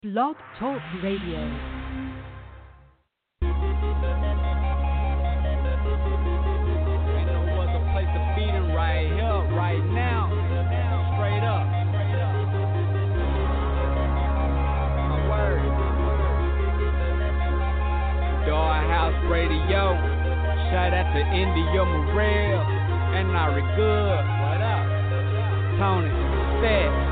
Blog Talk Radio. Radio, shout out to India Morel and Ari Good. What up? Tony, Fat.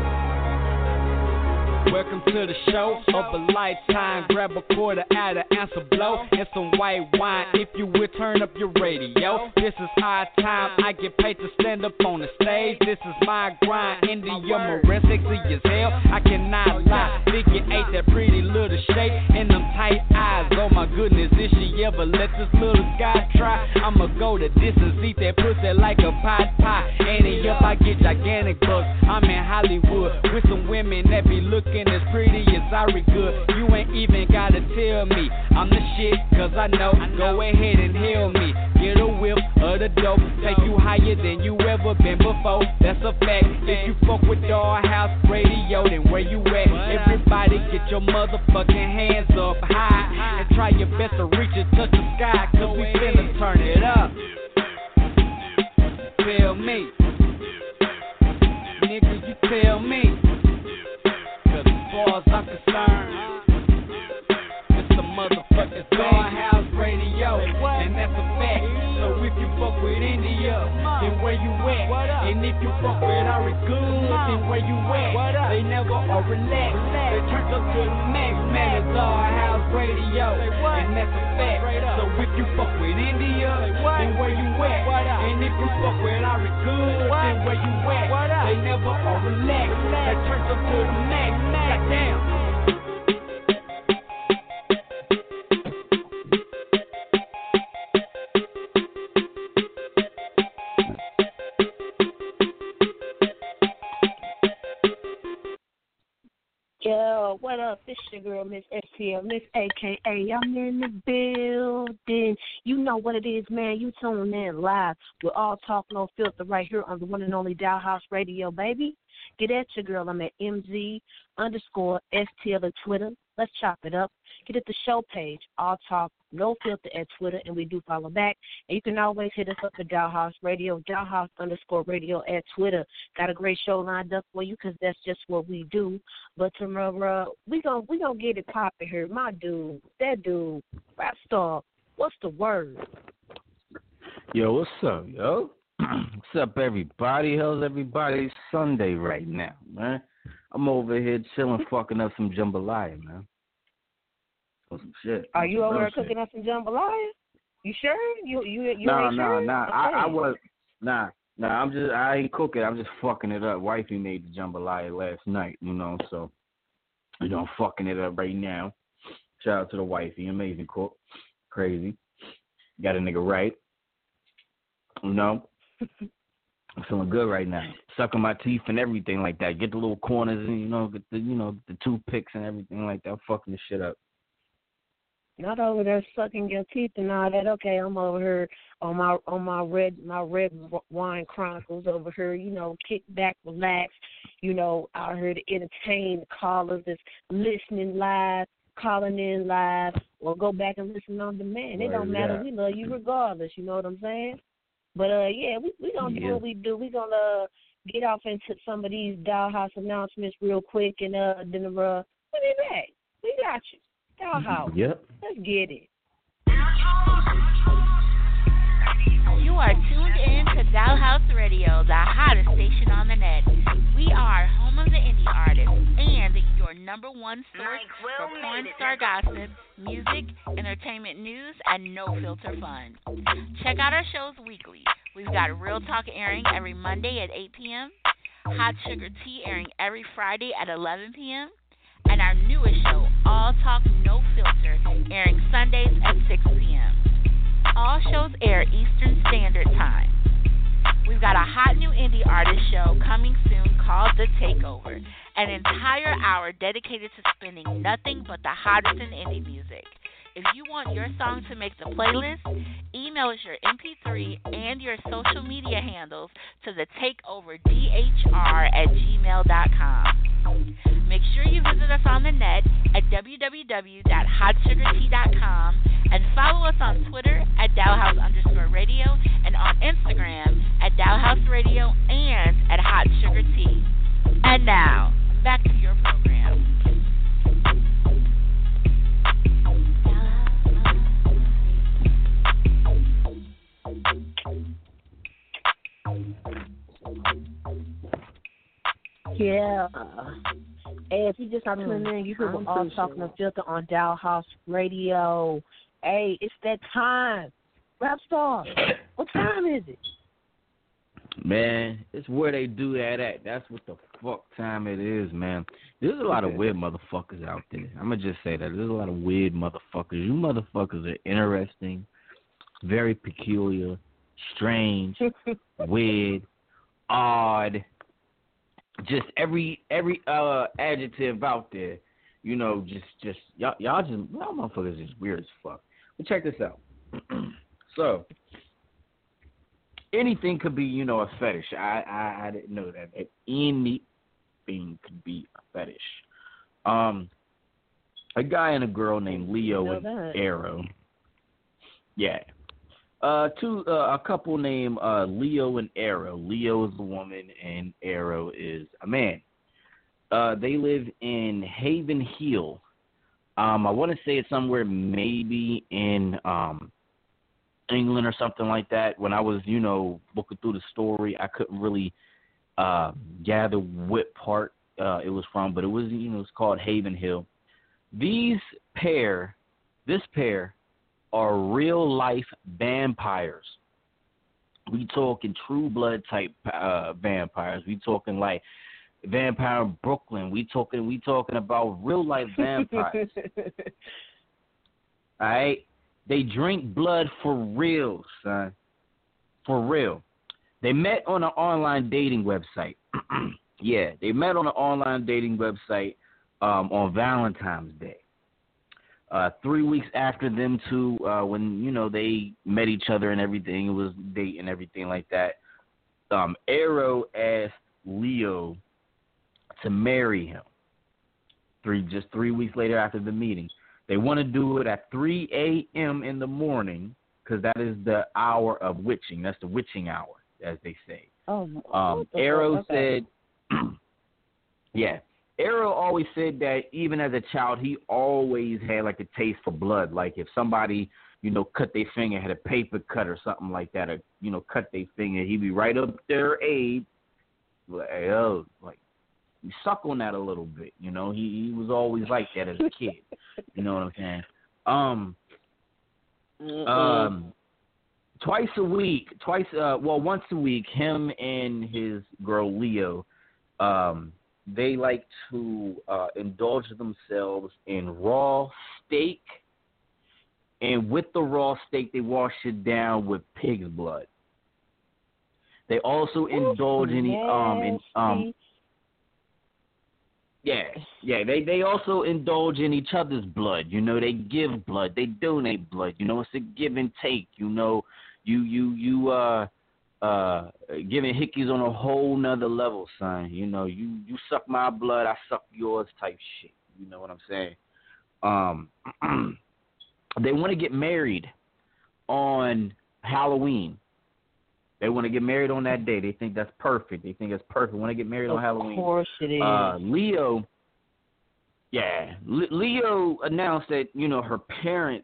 Welcome to the show of a lifetime. Grab a quarter out of answer blow and some white wine. If you will, turn up your radio. This is our time. I get paid to stand up on the stage. This is my grind. India Morel, sexy as hell. I cannot lie. Figure eight, that pretty little shape and them tight eyes. Oh my goodness, if she ever let this little guy try, I'ma go the distance, eat that pussy like a pot pie. Ain't up, I get gigantic bucks. I'm in Hollywood with some women that be looking as pretty as Ari Good. You ain't even gotta tell me I'm the shit, cause I know. Go ahead and hail me. Get a whiff of the dope. Take you higher than you ever been before. That's a fact. If you fuck with Dollhouse Radio, then where you at? Everybody get your motherfucking hands up high and try your best to reach and touch the sky, cause we finna turn it up. Tell me, nigga, you tell me. Cause as far as I'm concerned, it's a motherfucking Dollhouse Radio, and that's a fact. So if you fuck with India, then where you at? And if you fuck with Ari Good, then where you at? They never are relaxed. They turn up to the max, man. It's Dollhouse Radio, and that's a fact. So if you fuck with India, then where you at? And if you fuck with Ari Good, then where you at? They never are relaxed. They turn up to the max, goddamn. Yo, what up? It's your girl, Miss STL, Miss AKA. I'm in the building. You know what it is, man. You tuning in live. We're all talk no filter right here on the one and only Dollhouse Radio, baby. Get at your girl. I'm at MZ_STL at Twitter. Let's chop it up. Get at the show page, All Talk No Filter at Twitter, and we do follow back. And you can always hit us up at Dollhouse Radio, Dollhouse_radio at Twitter. Got a great show lined up for you because that's just what we do. But tomorrow, we gonna get it popping here. My dude, that dude, rap star, what's the word? Yo, what's up, yo? What's up, everybody? How's everybody? It's Sunday right now, man. I'm over here chilling, fucking up some jambalaya, man. Or some shit. Are you over here cooking up some jambalaya? You sure? You ain't sure? Nah. Okay. I ain't cooking. I'm just fucking it up. Wifey made the jambalaya last night, so I'm fucking it up right now. Shout out to the wifey, amazing cook, crazy. Got a nigga right, I'm feeling good right now. Sucking my teeth and everything like that. Get the little corners and get the toothpicks and everything like that. I'm fucking the shit up. Not over there sucking your teeth and all that. Okay, I'm over here on my red wine chronicles over here. Kick back, relax. Out here to entertain the callers that's listening live, calling in live, or go back and listen on demand. It don't matter. We love you regardless. You know what I'm saying? But yeah, we gonna do what we do. We gonna get off into some of these Dollhouse announcements real quick, and then we'll be back. We got you. Dollhouse. Yep. Let's get it. You are tuned in to Dollhouse Radio, the hottest station on the net. We are home of the indie artists and your number one source for porn star gossip, music, entertainment news, and no filter fun. Check out our shows weekly. We've got Real Talk airing every Monday at 8 p.m., Hot Sugar Tea airing every Friday at 11 p.m., and our newest show, All Talk No Filter, airing Sundays at 6 p.m. All shows air Eastern Standard Time. We've got a hot new indie artist show coming soon called The Takeover, an entire hour dedicated to spinning nothing but the hottest in indie music. If you want your song to make the playlist, email us your MP3 and your social media handles to the takeoverdhr@gmail.com. Make sure you visit us on the net at www.hotsugartea.com and follow us on Twitter at Dalhouse_radio and on Instagram at Dalhouse Radio and at Hot Sugar Tea. And now, back to your program. Yeah. Hey, if you just are tuning in, you hear we're all talking to Filter on Dalhouse Radio. Hey, it's that time. Rap Star, what time is it? Man, it's where they do that at. That's what the fuck time it is, man. There's a lot of weird motherfuckers out there. I'm going to just say that. There's a lot of weird motherfuckers. You motherfuckers are interesting, very peculiar, strange, weird, odd. Just every adjective out there, you know, just y'all motherfuckers is weird as fuck. But check this out. So anything could be, you know, a fetish. I didn't know that anything could be a fetish. A guy and a girl named Leo and Arrow. Yeah. A couple named Leo and Arrow. Leo is a woman and Arrow is a man. They live in Haven Hill. I want to say it's somewhere maybe in England or something like that. When I was, you know, looking through the story, I couldn't really gather what part it was from, but it was, you know, it's called Haven Hill. This pair are real life vampires. We talking True Blood type vampires. We talking like Vampire in Brooklyn. We talking about real life vampires. All right, they drink blood for real, son. For real. They met on an online dating website. Yeah, they met on an online dating website on Valentine's Day. 3 weeks after them two, when, you know, they met each other and everything, it was date and everything like that, Arrow asked Leo to marry him. Just 3 weeks later after the meeting. They want to do it at 3 a.m. in the morning because that is the hour of witching. That's the witching hour, as they say. Arrow said, yeah. Arrow always said that even as a child, he always had like a taste for blood. Like if somebody, you know, cut their finger, had a paper cut or something like that, or, you know, cut their finger, he'd be right up there, Abe, like, oh, like, you suck on that a little bit. You know, he was always like that as a kid. You know what I'm saying? Once a week, him and his girl Leo, they like to indulge themselves in raw steak, and with the raw steak, they wash it down with pig's blood. They also indulge They also indulge in each other's blood. You know, they give blood, they donate blood. You know, it's a give and take. You know, you giving hickeys on a whole nother level, son. You know, you suck my blood, I suck yours type shit. You know what I'm saying? They want to get married on Halloween. They want to get married on that day. They think that's perfect. They want to get married on Halloween. Of course it is. Leo announced that, you know, her parents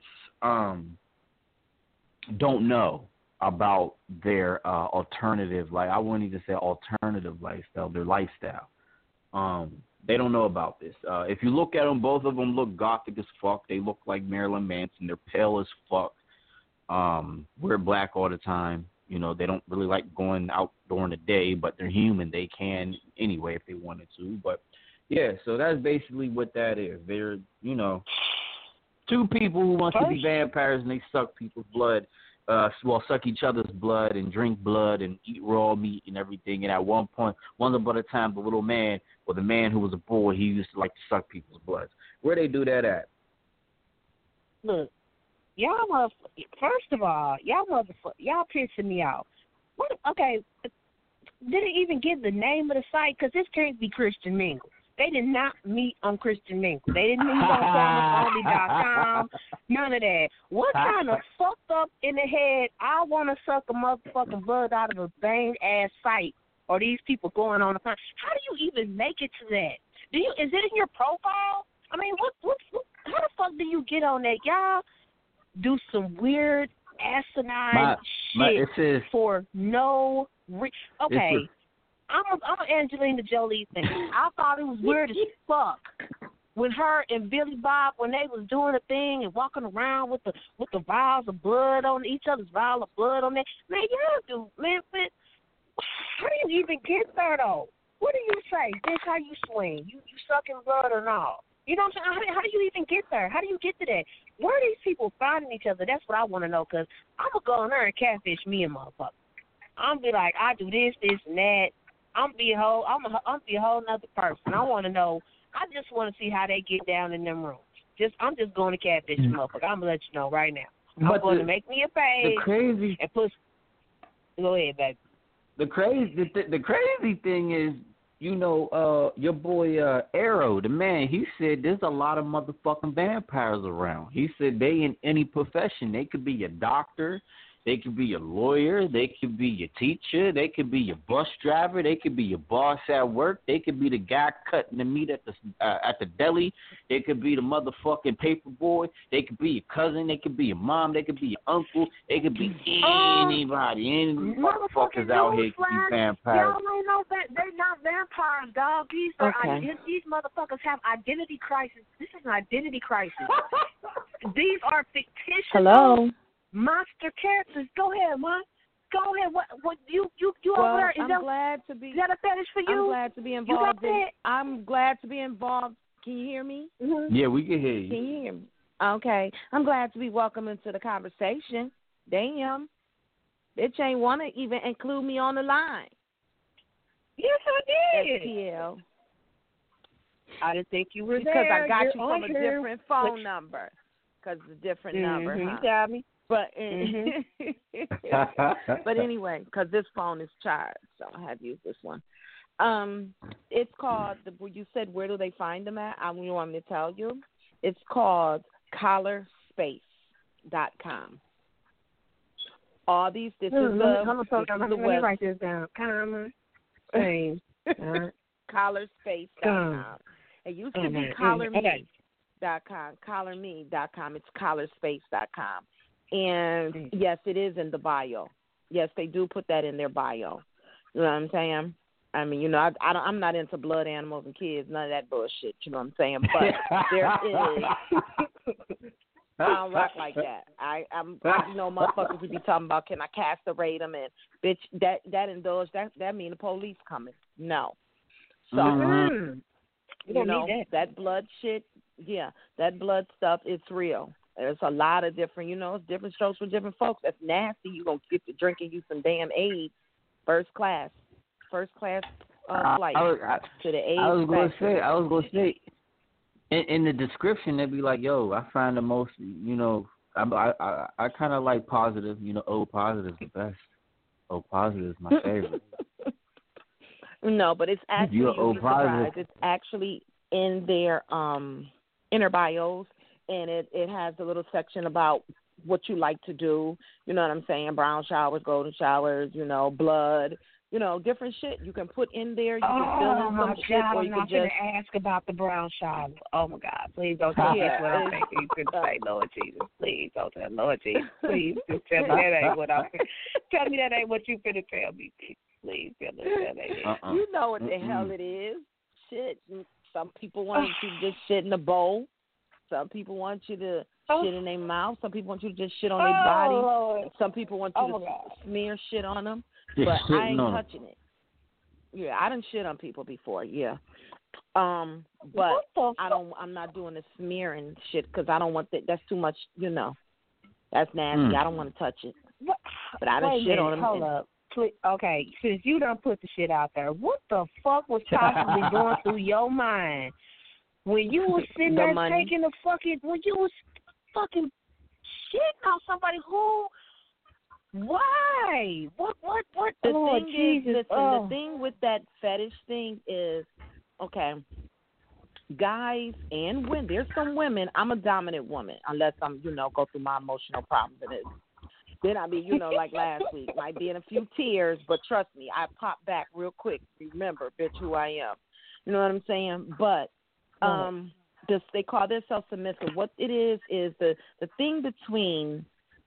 don't know about their alternative, like I wouldn't even say alternative lifestyle, their lifestyle. They don't know about this. If you look at them, both of them look gothic as fuck. They look like Marilyn Manson. They're pale as fuck. Wear black all the time. You know, they don't really like going out during the day, but they're human. They can anyway if they wanted to. But, yeah, so that's basically what that is. They're, you know, two people who want to be vampires and they suck people's blood. Suck each other's blood and drink blood and eat raw meat and everything. And at one point, once upon a time, the little man, or the man who was a boy, he used to like to suck people's blood. Where they do that at? Look, y'all first of all, y'all pissing me off. What? Okay, did it even give the name of the site? Because this can't be Christian Mingle. They did not meet on Christian Mingle. They didn't meet on PromisOnly.com. None of that. What kind of fucked up in the head, I want to suck a motherfucking blood out of a vein-ass site, or these people going on the phone? How do you even make it to that? Is it in your profile? I mean, what how the fuck do you get on that? Y'all do some weird, asinine shit for no reason. Okay. I'm an Angelina Jolie thing. I thought it was weird as fuck when her and Billy Bob, when they was doing a thing and walking around with the vials of blood on each other's vial of blood on there. Man, man, how do you even get there though? What do you say? This how you swing? You sucking blood or not? You know what I'm saying? How do you even get there? How do you get to that? Where are these people finding each other? That's what I want to know, because I'm going to go in there and catfish me a motherfucker. I'm going to be like, I do this, and that. I'm be a whole nother person. I want to know. I just want to see how they get down in them rooms. I'm just going to catfish a motherfucker. I'm going to let you know right now. I'm going to make me a page and put. Go ahead, baby. The crazy thing is, you know, your boy Arrow, the man, he said there's a lot of motherfucking vampires around. He said they in any profession. They could be a doctor, they could be a lawyer, they could be a teacher, they could be a bus driver, they could be your boss at work, they could be the guy cutting the meat at the deli, they could be the motherfucking paper boy, they could be your cousin, they could be your mom, they could be your uncle, they could be anybody. Any motherfuckers out here could be vampires. Y'all ain't know that they're not vampires, dog. These motherfuckers have identity crisis. This is an identity crisis. These are fictitious monster characters. Go ahead, man. Go ahead. What you over there? Is that a fetish for you? I'm glad to be involved. I'm glad to be involved. Can you hear me? Mm-hmm. Yeah, we can hear you. Can you hear me? Okay. I'm glad to be welcomed into the conversation. Damn. Bitch ain't want to even include me on the line. Yes, I did. STL. I didn't think you were because there. I got You're you from a different phone number. Because it's a different number. Huh? You got me. But but anyway, because this phone is charged, so I had to use this one. It's called. You said where do they find them at? You want me to tell you? It's called collarspace.com. All these. This is the let me write this down. Collarspace. Collarspace.com. It used to be collarme.com. Collarme.com. It's collarspace.com. And yes, it is in the bio. Yes, they do put that in their bio. You know what I'm saying? I mean, you know, I'm not into blood animals and kids, none of that bullshit. You know what I'm saying? But there is. I don't rock like that. I know motherfuckers would be talking about, can I castrate them? And bitch, that indulge that mean the police coming. No. So you know that blood shit. Yeah, that blood stuff. It's real. There's a lot of different, it's different strokes for different folks. That's nasty. You're going to get to drinking you some damn AIDS, first class flight to the AIDS. I was going to say, in the description, they'd be like, yo, I find the most, I kind of like positive, O positive is the best. O positive is my favorite. No, but it's actually, it's actually in their inner bios. And it has a little section about what you like to do. You know what I'm saying? Brown showers, golden showers, blood, different shit you can put in there. You can fill in some shit, or you can just ask about the brown shower. Oh my God! Please don't tell me what I'm thinking. You could say, Lord Jesus. Please don't tell Lord Jesus. Please just tell me that ain't what I'm. Tell me that ain't what you finna tell me. Please tell me that ain't. You know what the hell it is? Shit. Some people want you to just shit in a bowl. Some people want you to shit in their mouth. Some people want you to just shit on their body. Lord. Some people want you to smear shit on them. But I ain't touching it. Yeah, I done shit on people before. Yeah. But I'm not doing the smearing shit because I don't want that. That's too much. That's nasty. I don't want to touch it. But I done shit on them. Hold up. Okay, since you done put the shit out there, what the fuck was possibly going through your mind? When you was sitting there taking when you was fucking shitting on somebody why? What? The Lord thing Jesus. is, listen, the thing with that fetish thing is, okay, guys and women. There's some women. I'm a dominant woman, unless I'm, go through my emotional problems. And then I be, like last week, might be in a few tears, but trust me, I pop back real quick. Remember, bitch, who I am. You know what I'm saying? But they call themselves submissive. What it is the thing between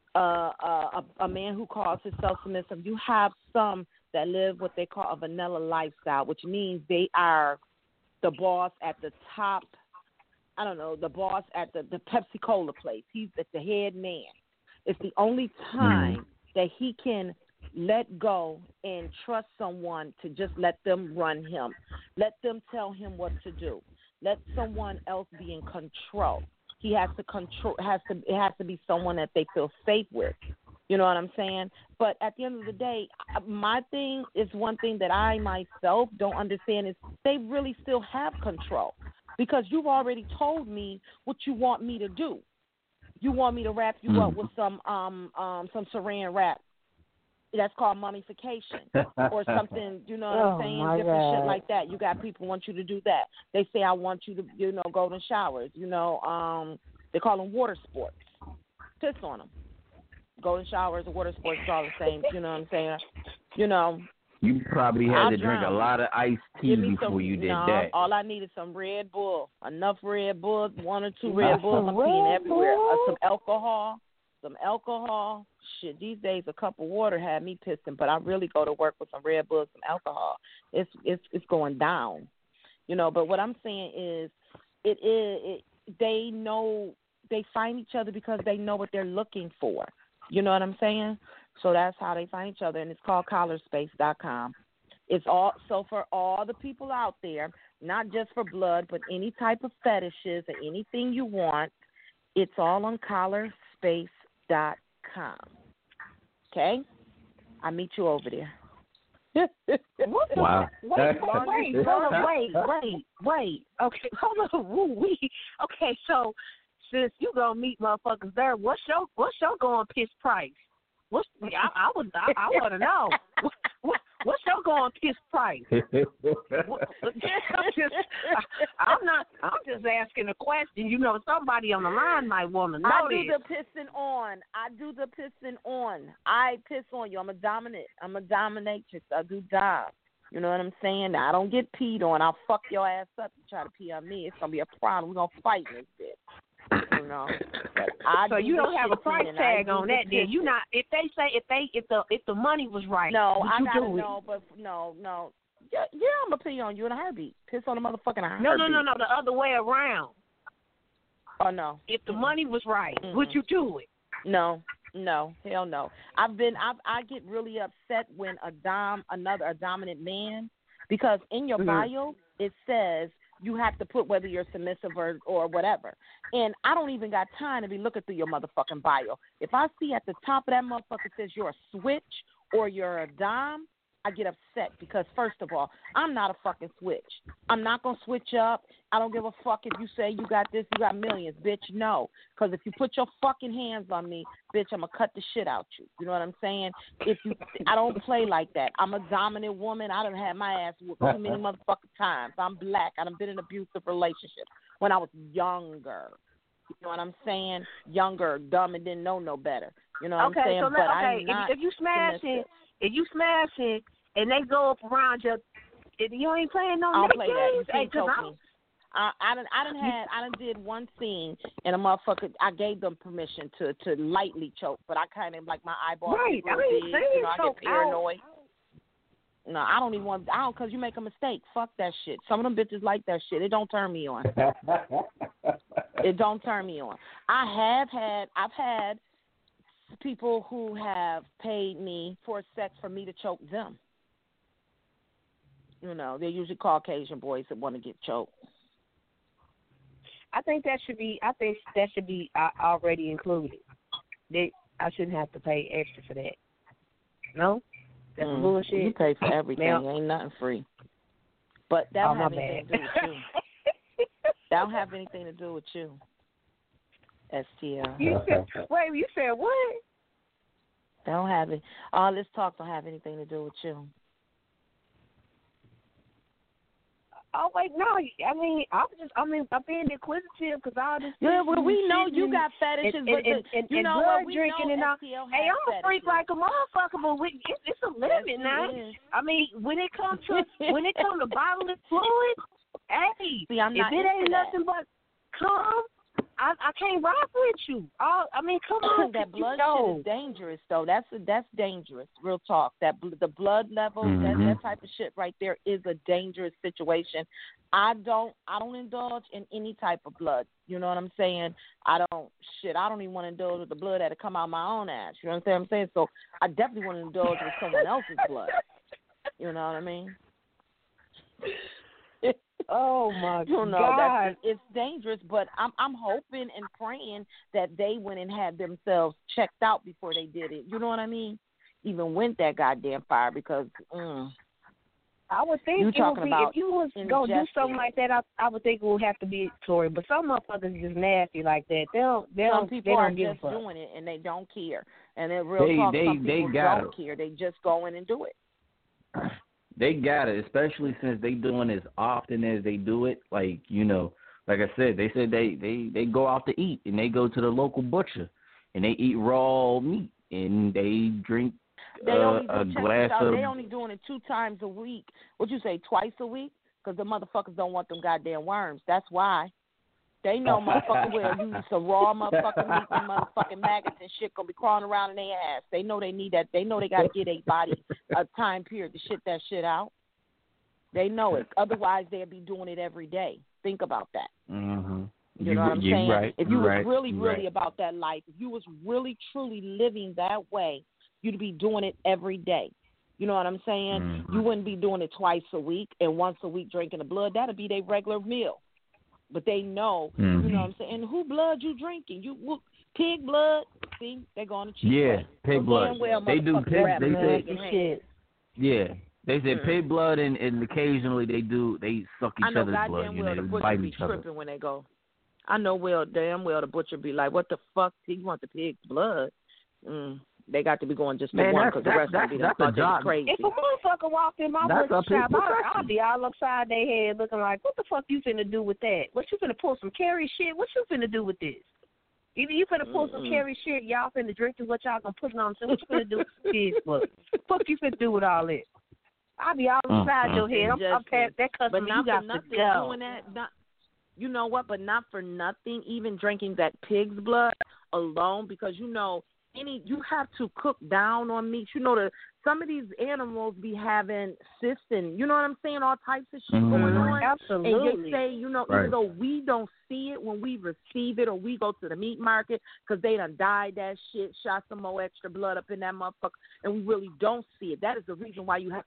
a man who calls himself submissive. You have some that live what they call a vanilla lifestyle, which means they are the boss at the top. I don't know, the boss at the Pepsi Cola place. He's the head man. It's the only time that he can let go and trust someone to just let them run him. Let them tell him what to do. Let someone else be in control. He has to control. It has to be someone that they feel safe with. You know what I'm saying? But at the end of the day, my thing is one thing that I myself don't understand is they really still have control, because you've already told me what you want me to do. You want me to wrap you up with some saran wrap. That's called mummification or something, you know what I'm saying? Different shit like that. You got people want you to do that. They say, I want you to, golden showers. They call them water sports. Piss on them. Golden showers and water sports is all the same. You know what I'm saying? You probably had to drink a lot of iced tea before you did that. All I need is some Red Bull. Enough Red Bull, 1 or 2 Red Bulls. I'm peeing everywhere. Some alcohol. Shit, these days a cup of water had me pissing, but I really go to work with some Red Bull, some alcohol. It's going down, But what I'm saying is, they know, they find each other because they know what they're looking for. You know what I'm saying? So that's how they find each other, and it's called collarspace.com. It's all so for all the people out there, not just for blood, but any type of fetishes or anything you want. It's all on collarspace.com. Okay? I'll meet you over there. Wow. Wait. Okay, hold on. Okay, so since you gonna meet motherfuckers there, what's your going piss price? I want to know. What's your going piss price? I'm just asking a question. Somebody on the line might want to know. I do the pissing on. I piss on you. I'm a dominatrix. I do dom. You know what I'm saying? I don't get peed on. I'll fuck your ass up. You try to pee on me, it's gonna be a problem. We're gonna fight in this bitch. So you don't have a price tag on that, then? You not if they say if the money was right. No, I gotta know, but no. Yeah, I'm gonna pee on you in a heartbeat. Piss on a motherfucking heartbeat. No, the other way around. Oh no. If the money was right, would you do it? No, hell no. I get really upset when a dominant man, because in your bio it says you have to put whether you're submissive or whatever. And I don't even got time to be looking through your motherfucking bio. If I see at the top of that motherfucker says you're a switch or you're a dom, I get upset because, first of all, I'm not a fucking switch. I'm not going to switch up. I don't give a fuck if you say you got this, you got millions, bitch. No. Because if you put your fucking hands on me, bitch, I'm going to cut the shit out you. You know what I'm saying? I don't play like that. I'm a dominant woman. I done had my ass whooped too many motherfucking times. I'm black. I done been in abusive relationships when I was younger. You know what I'm saying? Younger, dumb, and didn't know no better. You know what I'm saying? So if you smash it, and they go up around you, you ain't playing no games. You can't choke me. I done did one scene, and a motherfucker, I gave them permission to lightly choke, but I kind of like my eyeballs. Right, I get paranoid. No, I don't even want. Because you make a mistake. Fuck that shit. Some of them bitches like that shit. It don't turn me on. It don't turn me on. I've had people who have paid me for sex for me to choke them. They're usually Caucasian boys that want to get choked. I think that should be already included. I shouldn't have to pay extra for that. No, that's bullshit. You pay for everything. Ain't nothing free. But that don't have anything to do with you. That don't have anything to do with you. STL. You said what? That don't have it. All this talk don't have anything to do with you. Oh wait, no. I mean, I'm being inquisitive because all this. Yeah, well, we know you got fetishes, and you know blood what? We drinking know and all. STL Hey, I'm a freak like a motherfucker, but it's a limit yes, now. I mean, when it comes to bodily fluid, hey, see, I'm not if it ain't that. nothing but cum, I can't rock with you. I mean, come on, that blood shit is dangerous, though. That's dangerous. Real talk. That the blood level, that type of shit right there is a dangerous situation. I don't indulge in any type of blood. You know what I'm saying? I don't even want to indulge with the blood that'll come out my own ass. You know what I'm saying? So I definitely want to indulge with someone else's blood. You know what I mean? Oh my God! It's dangerous, but I'm hoping and praying that they went and had themselves checked out before they did it. You know what I mean? Even went that goddamn fire because I would think it would be if you was gonna do something like that. I would think it would have to be Tory, but some motherfuckers is just nasty like that. Some people are just doing it and they don't care. And in real talk, some people don't care. They just go in and do it. They got it, especially since they doing as often as they do it. Like, you know, like I said, they said they go out to eat and they go to the local butcher and they eat raw meat and they drink a glass of. They only doing it 2 times a week. What'd you say, twice a week? Because the motherfuckers don't want them goddamn worms. That's why. They know motherfucking well you eat some raw motherfucking meat and motherfucking maggots and shit gonna be crawling around in their ass. They know they need that. They know they gotta get a body a time period to shit that shit out. They know it. Otherwise they'd be doing it every day. Think about that. Mm-hmm. You know what I'm saying? Right, if you was really about that life, if you was really truly living that way, you'd be doing it every day. You know what I'm saying? Mm-hmm. You wouldn't be doing it twice a week and once a week drinking the blood. That'd be their regular meal. But they know, you know what I'm saying? And who blood you drinking? Pig blood? See, they're going to cheat. Yeah, pig blood. Well, they do pig. They say, shit. Yeah, they said pig blood, and occasionally they suck each other's blood. You know, the they butcher bite be each other. tripping when they go. I know damn well the butcher be like, what the fuck? You want the pig's blood? They got to be going just to one because the rest of them be crazy. If a motherfucker walked in my butcher shop, I'll be all upside their head looking like, what the fuck you finna do with that? What you finna pull some carry shit? What you finna do with this? Either you finna pull some carry shit, y'all finna drink it, what y'all gonna put it on? So what you finna do with some pig's blood? What you finna do with all that? I'll be all upside your head. I'm past that customer. But not you got for nothing to go. doing that. You know what? But not for nothing. Even drinking that pig's blood alone, because you know. You have to cook down on meat. You know, some of these animals be having cysts and, you know what I'm saying, all types of shit going on. Absolutely. And they say, you know, even though we don't see it when we receive it or we go to the meat market because they done dyed that shit, shot some more extra blood up in that motherfucker, and we really don't see it. That is the reason why you have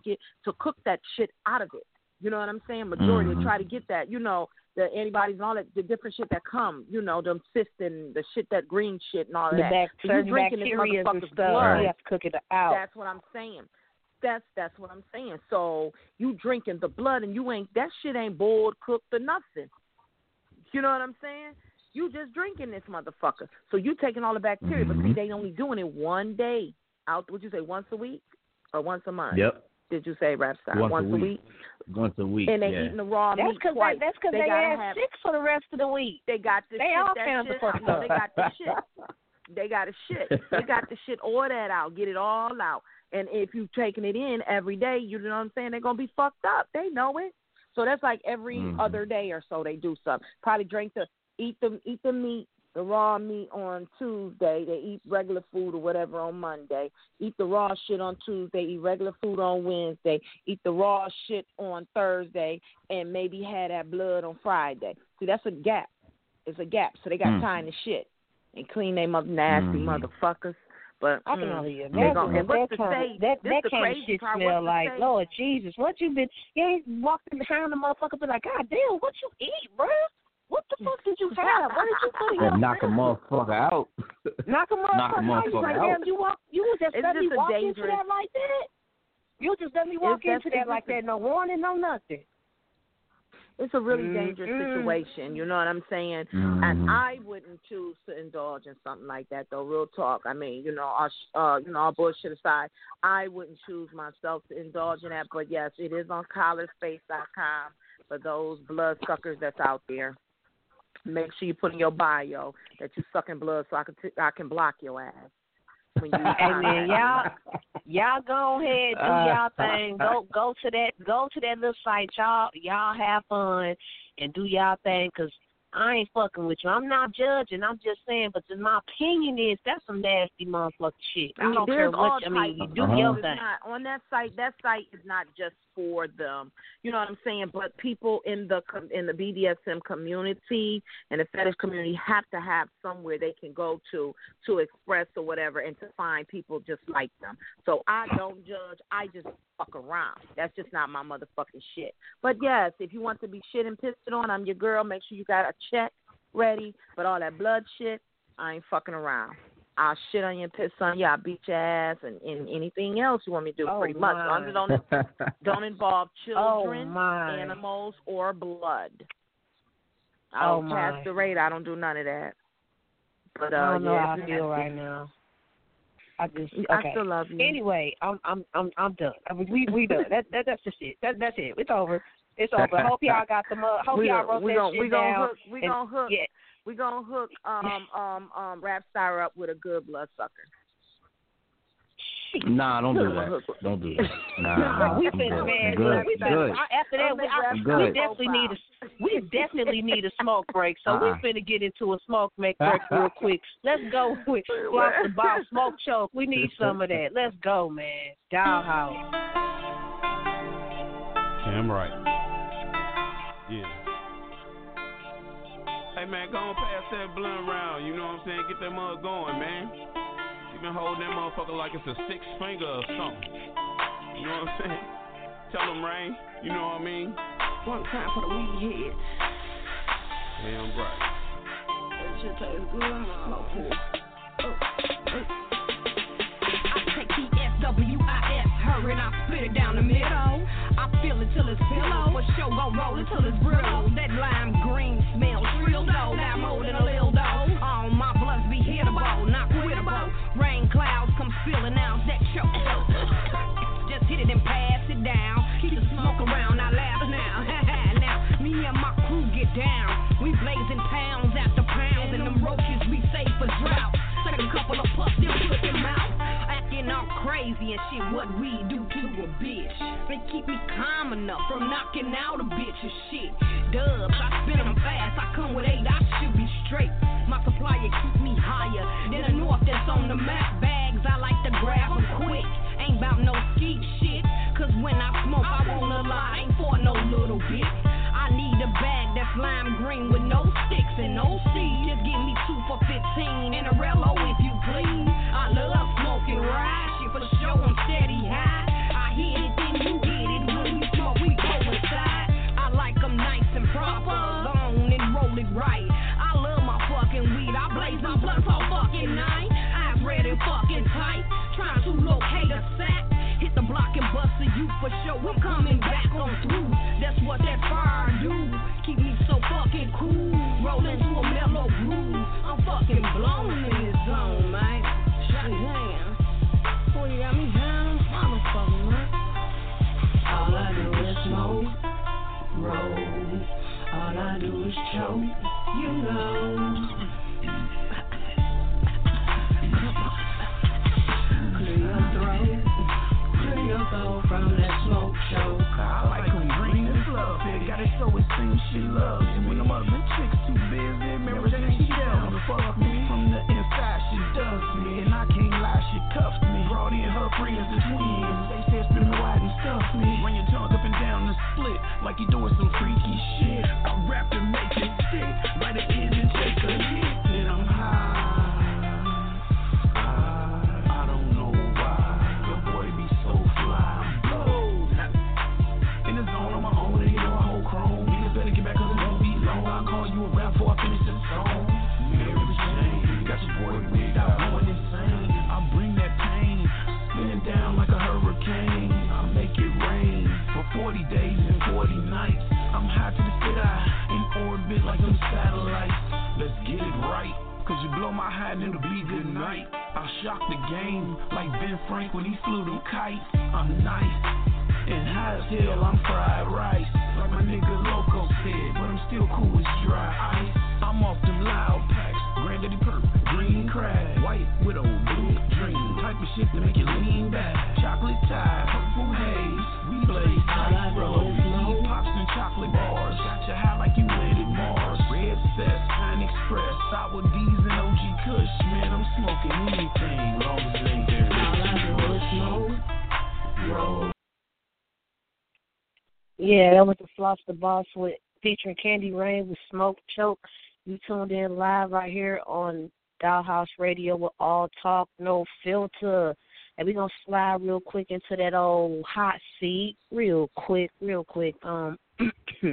to cook that shit out of it. You know what I'm saying? Majority to try to get that, you know, the antibodies and all that, the different shit that come, you know, them cysts and the shit, that green shit and all that. So you drinking this motherfucker's blood. You have to cook it out. That's what I'm saying. That's what I'm saying. So you drinking the blood and that shit ain't boiled, cooked, or nothing. You know what I'm saying? You just drinking this motherfucker. So you taking all the bacteria, but see, they only doing it one day out. Would you say once a week or once a month? Yep. Did you say, Rapstar? Once a week? Once a week. And they eating the raw meat twice. That's because they have 6 for the rest of the week. They got the shit. They got the shit. They got the shit. They got the shit. All that out. Get it all out. And if you taking it in every day, you know what I'm saying, they're going to be fucked up. They know it. So that's like every other day or so they do something. Probably eat the meat, the raw meat on Tuesday. They eat regular food or whatever on Monday. Eat the raw shit on Tuesday. Eat regular food on Wednesday. Eat the raw shit on Thursday, and maybe have that blood on Friday. See, that's a gap. It's a gap. So they got time to shit and clean them up, nasty motherfuckers. But I can only imagine that kind of shit smell like, Lord Jesus, what you been? You ain't walking behind the motherfucker, be like, God damn, what you eat, bro? What the fuck did you have? What did you put in your knock a motherfucker out. Knock a motherfucker out. You was just let me walk into that like that? You just let me walk into that like that, no warning, no nothing. It's a really dangerous situation, you know what I'm saying? And I wouldn't choose to indulge in something like that, though. Real talk. I mean, all bullshit aside, I wouldn't choose myself to indulge in that. But yes, it is on collarspace.com. for those blood suckers that's out there. Make sure you put in your bio that you sucking blood so I can block your ass. When you hey man, y'all go ahead, do y'all thing. Go to that little site, y'all have fun and do y'all thing, 'cause I ain't fucking with you. I'm not judging. I'm just saying, but my opinion is that's some nasty motherfucking shit. I don't care what. I mean, you do your thing. On that site is not just for them. You know what I'm saying? But people in the BDSM community and the fetish community have to have somewhere they can go to express or whatever, and to find people just like them. So I don't judge. I just fuck around. That's just not my motherfucking shit. But yes, if you want to be shit and pissed on, I'm your girl. Make sure you got a check ready. But all that blood shit, I ain't fucking around. I'll shit on you and piss on you. I'll beat your ass and anything else you want me to do, pretty much. As long as it don't involve children, animals, or blood. I don't castrate. I don't do none of that. But I don't know how I feel right now. I still love you. Anyway, I'm done. I mean, we done. That's just it. That's it. It's over. It's over. Hope y'all got the mug. Hope y'all wrote that shit down. We gonna hook Rap Star up with a good blood sucker. Nah, don't do that. Don't do that. Nah, we finna, man. Good. After that, we definitely need a smoke break. So we finna get into a smoke break real quick. Let's go with Floss the Ball Smoke Choke. We need some of that. Let's go, man. Dollhouse. Damn right. Yeah. Hey man, go on pass that blunt around. You know what I'm saying? Get that mug going, man. You been holding that motherfucker like it's a 6 finger or something. You know what I'm saying? Tell them, Rain. You know what I mean? One time for the weed head. Damn right. That shit tastes good, man. I take TSWIS, her and I split it down the middle. I feel it till it's pillow. For sure gon' roll it till it's brittle. That lime green smells real though. Now more than a little though. All my bloods be hittable, not quittable. Rain clouds come spilling out that choke. Just hit it and pass it down. Keep the smoke around, I laugh now. Now, me and my crew get down. We blazing pounds after pounds, and them roaches we save for drought. Take a couple of puffs, then put them out. Acting all crazy and shit, what we do to a bitch. They keep me calm enough from knocking out a bitch and shit. Dubs, I spin them fast, I come with 8, I should be straight. My supplier keep me higher than the north that's on the map. Bags, I like to grab them quick. Ain't about no skeet shit, cause when I smoke, I wanna lie, ain't for no little bit. I need a bag that's lime green with no sticks and no seeds. Just give me 2 for 15 and a Rello if you please. I love smoking ride shit for show, I'm steady high. I hit it, then you hit it. When we smoke, we go inside. I like them nice and proper, long and roll it right. I love my fucking weed, I blaze my blunt all fucking night. Eyes red and fucking tight, trying to locate a sack. Hit the block and bust a you for sure. We coming back on through. That's what that fire do. Keep me so fucking cool. Roll into a mellow groove. I'm fucking blown in this zone, man. Damn. Boy, you got me down. Motherfucker, man. All I do is smoke, roll. All I do is choke. You know. Clear your throat. From that smoke show. I like them green and fluffy. Got it so it seems she loves it. When them other chicks too busy, Mary Jane, she down to fuck me. From the inside, she does me. And I can't lie, she cuffs me. Brought in her friends and twins. They said spin the wide and stuff me. Run your tongue up and down the split like you doing some freaky shit. I rap to make it sick. Light it in and take a hit. And I'm high. Down like a hurricane, I make it rain for 40 days and 40 nights. I'm high to the sky, in orbit like some satellites. Let's get it right, cause you blow my high and it'll be good night. I shock the game like Ben Frank when he flew them kites. I'm nice and high as hell, I'm fried rice. Like my my nigga Loco said, but I'm still cool as dry ice. I'm off them loud packs, Granddaddy Purple, green crab, white widow, blue dream, type of shit to make you lean back. Chocolate tie, purple haze, we blaze ice road, pops and chocolate bars, got you high like you landed Mars. Red Cess, Pine Express, sour D's and OG Kush, man, I'm smoking anything, long as it ain't there. Roll. Yeah, that was the Floss the Boss with featuring Candy Rain with Smoke Choke. You tuned in live right here on Dollhouse Radio with All Talk, No Filter. And we're going to slide real quick into that old hot seat real quick. Okay.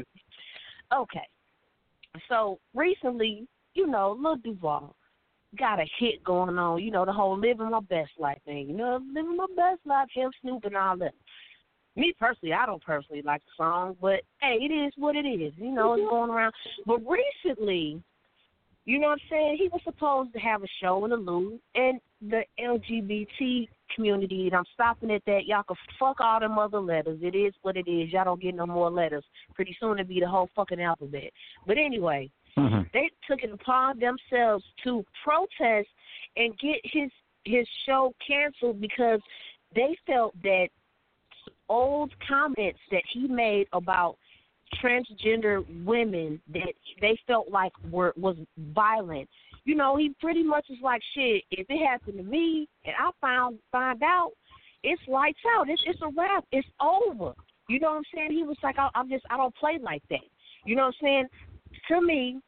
So recently, Lil Duval got a hit going on, the whole living my best life thing. Living my best life, him, Snoop, and all that. Me personally, I don't personally like the song, but hey, it is what it is. It's going around. But recently, you know what I'm saying, he was supposed to have a show in the Louvre, and the LGBT community, and I'm stopping at that. Y'all can fuck all them other letters. It is what it is. Y'all don't get no more letters. Pretty soon it'll be the whole fucking alphabet. But anyway, they took it upon themselves to protest and get his show canceled because they felt that old comments that he made about transgender women that they felt like was violent. He pretty much is like, shit, if it happened to me and I find out, it's lights out. It's a wrap. It's over. You know what I'm saying? He was like, I don't play like that. You know what I'm saying? To me,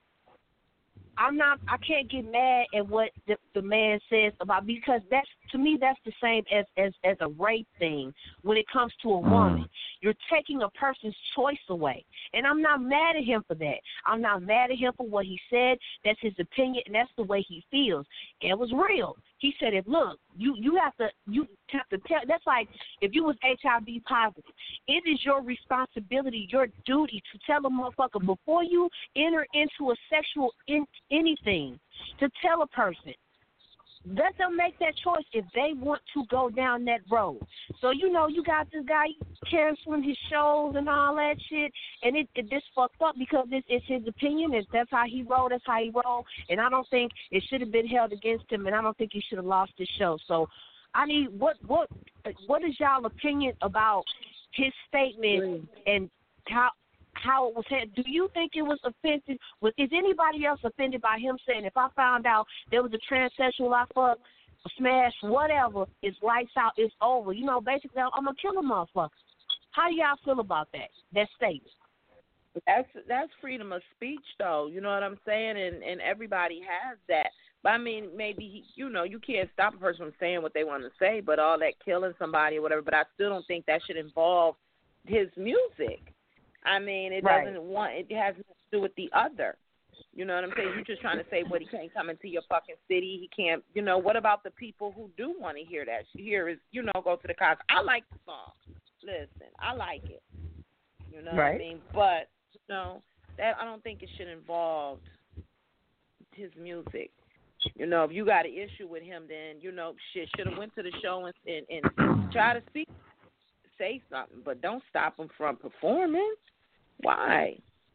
I can't get mad at what the man says about, because that's the same as a rape thing when it comes to a woman. You're taking a person's choice away. And I'm not mad at him for that. I'm not mad at him for what he said. That's his opinion, and that's the way he feels. It was real. He said, look, you have to tell. That's like if you was HIV positive. It is your responsibility, your duty to tell a motherfucker before you enter into a sexual anything, to tell a person. Let them make that choice if they want to go down that road. So, you got this guy canceling his shows and all that shit, and it this fucked up because it's his opinion, and that's how he rolled, and I don't think it should have been held against him, and I don't think he should have lost his show. So, I need, what is y'all opinion about his statement and how it was had? Do you think it was offensive? Is anybody else offended by him saying, if I found out there was a transsexual I fucked, smash, whatever, it's lights out, it's over. Basically, I'm going to kill a motherfucker. How do y'all feel about that statement? That's freedom of speech, though. You know what I'm saying? And everybody has that. But, I mean, maybe, you can't stop a person from saying what they want to say, but all that killing somebody or whatever, but I still don't think that should involve his music. I mean, it has nothing to do with the other. You know what I'm saying? You're just trying to say what he can't come into your fucking city. He can't, what about the people who do want to hear that? Go to the concert. I like the song. Listen, I like it. You know what I mean? But, that I don't think it should involve his music. If you got an issue with him, then, shit, should have went to the show and try to speak, say something, but don't stop him from performing. Why?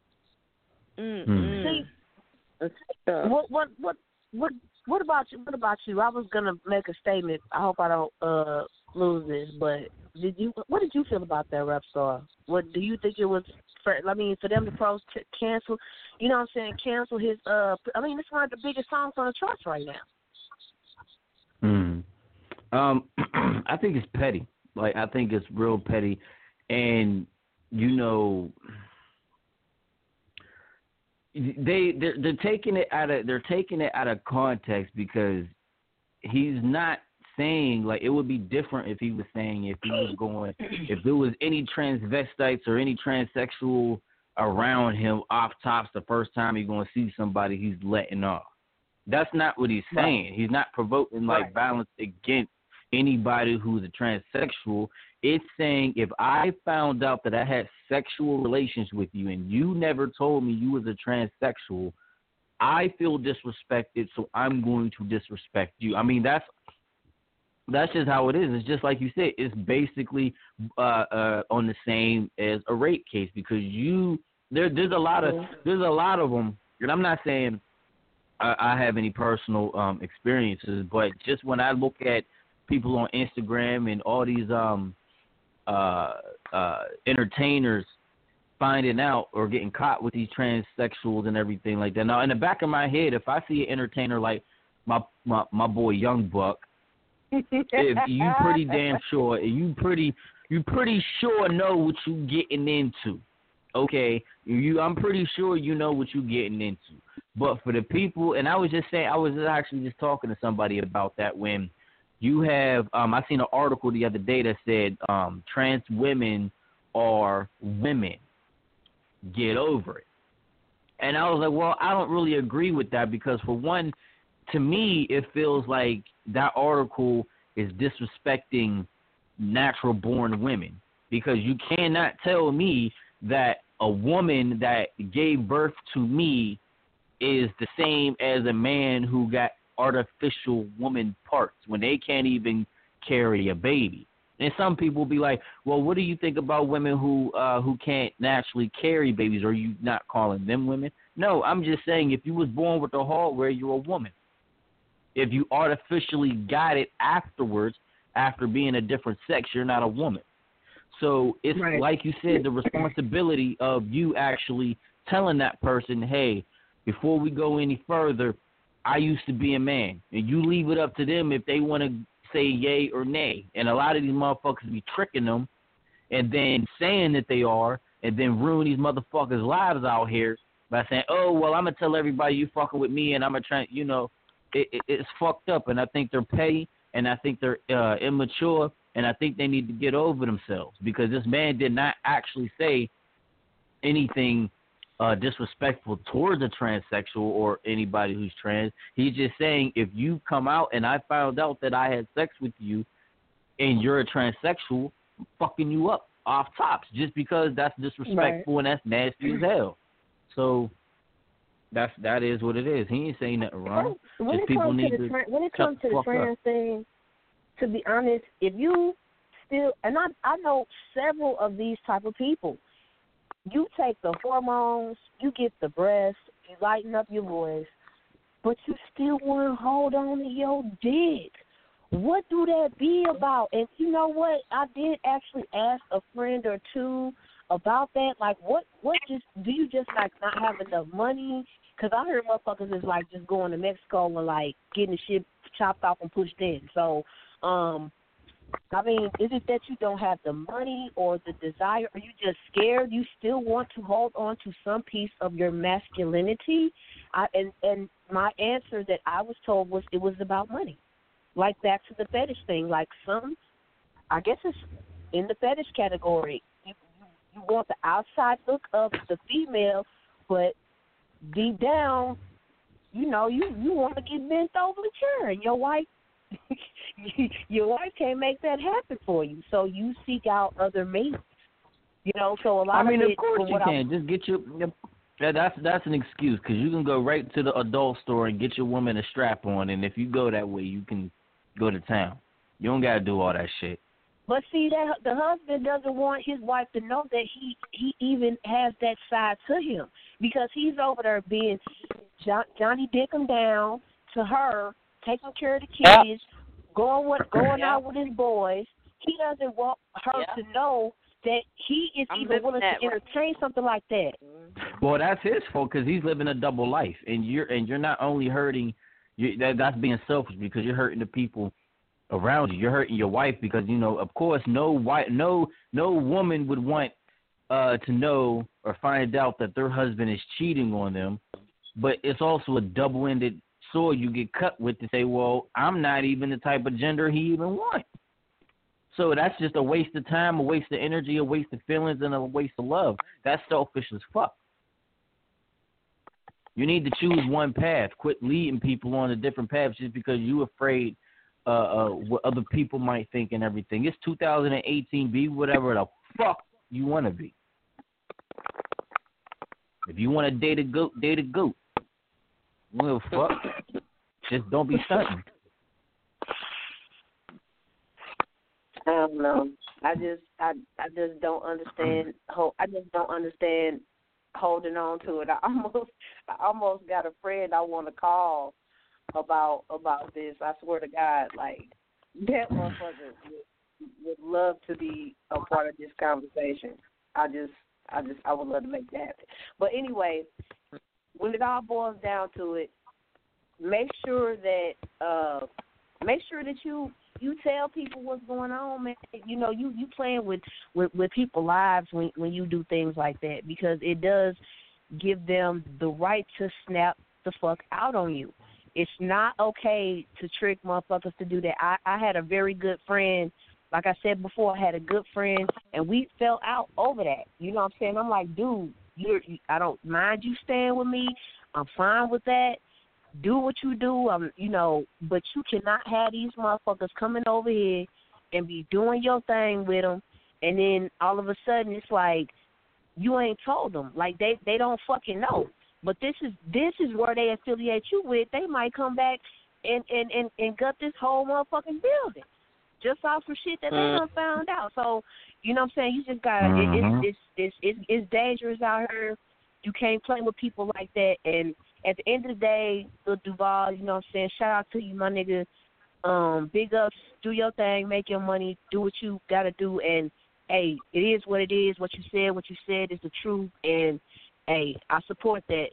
See, what about you? What about you? I was gonna make a statement. I hope I don't lose this, but what did you feel about that, Rap Star? What do you think it was? For them to cancel, cancel his. It's one of the biggest songs on the charts right now. I think it's petty. Like, I think it's real petty, and they're taking it out of context, because he's not saying, like, it would be different if he was saying, if there was any transvestites or any transsexual around him off tops the first time he's going to see somebody, he's letting off. That's not what he's saying. He's not provoking violence against anybody who's a transsexual. It's saying, if I found out that I had sexual relations with you and you never told me you was a transsexual, I feel disrespected, so I'm going to disrespect you. I mean, that's That's just how it is. It's just like you said. It's basically on the same as a rape case because there's a lot of them. And I'm not saying I have any personal experiences, but just when I look at people on Instagram and all these entertainers finding out or getting caught with these transsexuals and everything like that. Now, in the back of my head, if I see an entertainer like my boy Young Buck, if you pretty damn sure, you pretty sure know what you getting into. Okay, I'm pretty sure you know what you getting into. But for the people, and I was actually just talking to somebody about that when you have, I seen an article the other day that said trans women are women. Get over it. And I was like, well, I don't really agree with that because for one, to me, it feels like that article is disrespecting natural-born women because you cannot tell me that a woman that gave birth to me is the same as a man who got artificial woman parts when they can't even carry a baby. And some people be like, well, what do you think about women who can't naturally carry babies? Are you not calling them women? No, I'm just saying if you was born with the hardware, you're a woman. If you artificially got it afterwards, after being a different sex, you're not a woman. So it's right. Like you said, the responsibility of you actually telling that person, hey, before we go any further, I used to be a man. And you leave it up to them if they want to say yay or nay. And a lot of these motherfuckers be tricking them and then saying that they are and then ruin these motherfuckers' lives out here by saying, oh, well, I'm going to tell everybody you fucking with me and I'm going to try, it's fucked up. And I think they're petty and I think they're immature and I think they need to get over themselves because this man did not actually say anything disrespectful towards a transsexual or anybody who's trans. He's just saying if you come out and I found out that I had sex with you and you're a transsexual, I'm fucking you up off tops just because that's disrespectful right. And that's nasty as hell. So that is what it is. He ain't saying nothing wrong. When it comes to the trans thing, to be honest, if you still, and I know several of these type of people, you take the hormones, you get the breasts, you lighten up your voice, but you still want to hold on to your dick. What do that be about? And you know what? I did actually ask a friend or two about that. Like, what just, do you just, like, not have enough money? Because I heard motherfuckers is, like, just going to Mexico and, like, getting the shit chopped off and pushed in. So, I mean, is it that you don't have the money or the desire? Are you just scared? You still want to hold on to some piece of your masculinity? And my answer that I was told was it was about money. Like back to the fetish thing. Like I guess it's in the fetish category. You want the outside look of the female, but deep down, you want to get bent over the chair, and your wife can't make that happen for you, so you seek out other mates. So a lot of it. Of course you can. Just get your. That's an excuse because you can go right to the adult store and get your woman a strap on, and if you go that way, you can go to town. You don't gotta do all that shit. But see, that the husband doesn't want his wife to know that he even has that side to him because he's over there being Johnny Dickum down to her, taking care of the kids, going out with his boys. He doesn't want her to know that he is even willing to entertain something like that. Well, that's his fault because he's living a double life, and you're not only hurting. That's being selfish because you're hurting the people around you. You're hurting your wife because of course, no woman would want to know or find out that their husband is cheating on them. But it's also a double-ended sword you get cut with to say, well, I'm not even the type of gender he even wants. So that's just a waste of time, a waste of energy, a waste of feelings, and a waste of love. That's selfish as fuck. You need to choose one path. Quit leading people on a different path just because you're afraid what other people might think and everything. It's 2018. Be whatever the fuck you want to be. If you want to date a goat, date a goat. Well, fuck. Just don't be stunting. don't know. I just don't understand. I just don't understand holding on to it. I almost got a friend I want to call about this. I swear to God, like that motherfucker would love to be a part of this conversation. I would love to make that happen. But anyway, when it all boils down to it, make sure that you tell people what's going on, man. You know, you playing with people's lives when you do things like that, because it does give them the right to snap the fuck out on you. It's not okay to trick motherfuckers to do that. I had a very good friend. Like I said before, I had a good friend, and we fell out over that. You know what I'm saying? I'm like, dude, I don't mind you staying with me. I'm fine with that. Do what you do, but you cannot have these motherfuckers coming over here and be doing your thing with them, and then all of a sudden it's like you ain't told them. Like they don't fucking know. But this is where they affiliate you with. They might come back and gut this whole motherfucking building just off some shit that they done found out. So, you know what I'm saying? You just gotta. It's dangerous out here. You can't play with people like that. And at the end of the day, Lil Duval, you know what I'm saying? Shout out to you, my nigga. Big ups. Do your thing. Make your money. Do what you gotta do. And hey, it is what it is. What you said is the truth. And hey, I support that.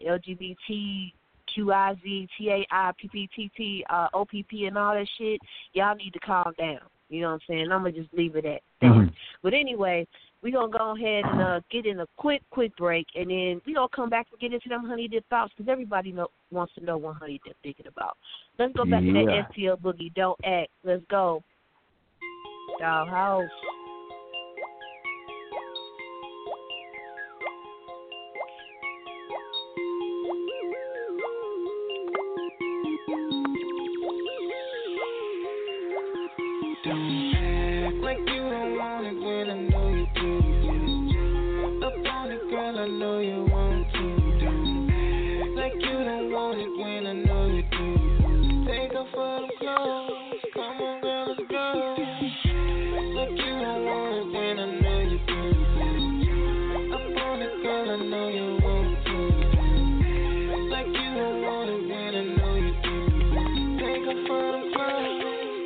LGBTQIZ, OPP, and all that shit. Y'all need to calm down. You know what I'm saying? I'm going to just leave it at that. But anyway, we're going to go ahead and get in a quick break, and then we're going to come back and get into them Honey Dip thoughts, because everybody wants to know what Honey Dip thinking about. Let's go back to that STL Boogie. Don't act. Let's go. Dollhouse. Don't act like you don't want it when I know you do. Up on it, girl, I know you want to. Don't act like you don't want it when I know you do. Take off all the clothes, come on, girl, let's go. Like you don't want it when I know you do. Up on it, girl, I know you want to. Like you don't want it when I know you do. Take off all the clothes.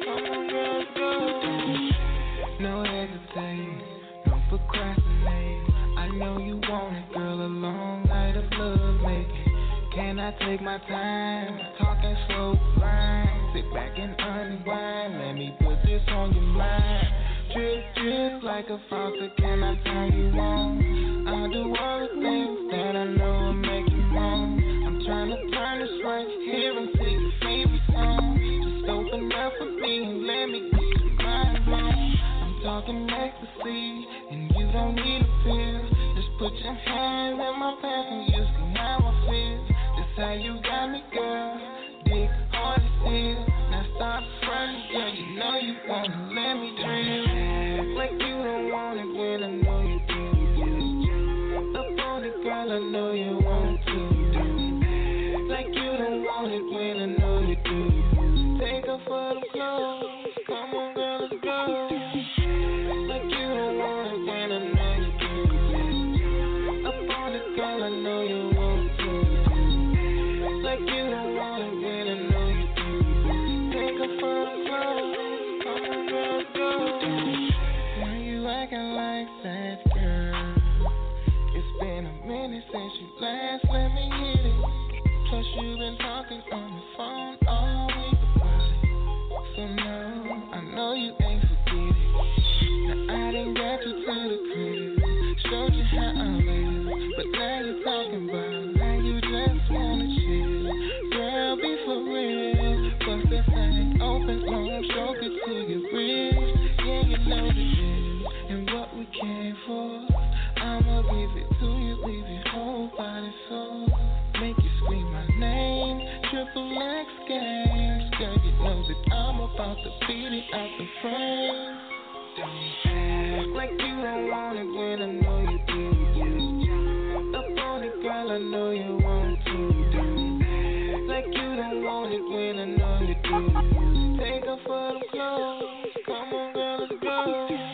No hesitate, no procrastinate. I know you want it, girl, a long night of love making. Can I take my time, talking slow, fine. Sit back and unwind, let me put this on your mind. Drip, drip like a faucet, can I turn you on? I'll do all the things that I know will make you moan. I'm trying to turn this right here and sing your favorite song. Just open up for me and let me get your mind blown. Talking ecstasy, and you don't need a pill. Just put your hand in my pants and you see how I feel. That's how you got me, girl. Dick hard to steal. Now stop running, girl. You know you wanna let me drill. Act like you don't want it when I know you do. Up on it, girl, I know you want to. Act like you don't want it when I know you do. Take off all the clothes. Come on, girl, let's go. I know you want to. Like you don't want it when I know you do. Take a photo, come on, girl, go. Why you acting like that, girl? It's been a minute since you last let me hit it. Plus you've been talking on the phone all week about it. So no, I know you ain't forget it. Now I done got you to the crib, showed you how I live. But now you're talking about, now you just wanna chill. Girl, be for real. Bust that thing open, long stroke it to your wrist. Yeah, you know the deal, and what we came for. I'ma give it to you, leave your whole body sore. Make you scream my name, triple X games. Girl, you know that I'm about to beat it out the frame. Don't act like you don't want it when I know you do. Up on it, girl, I know you want to. Like you don't want it when I know you do. Take off all the clothes, come on, girl, let's go.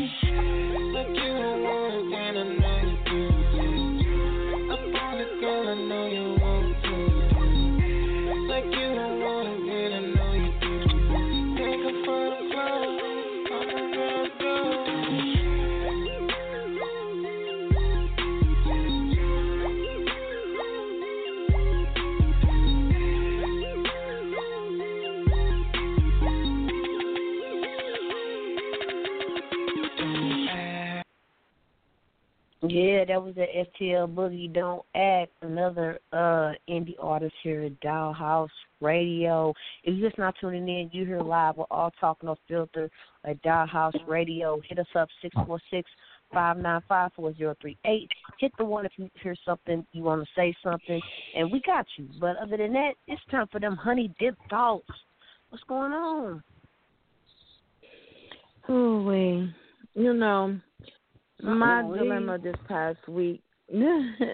Yeah, that was the FTL Boogie Don't Act, another indie artist here at Dollhouse Radio. If you're just not tuning in, you hear live. We're all talking no filter at Dollhouse Radio. Hit us up 646-595-4038. Hit the one if you hear something, you want to say something, and we got you. But other than that, it's time for them honey dip thoughts. What's going on? Oh, wait. You know, my dilemma this past week been,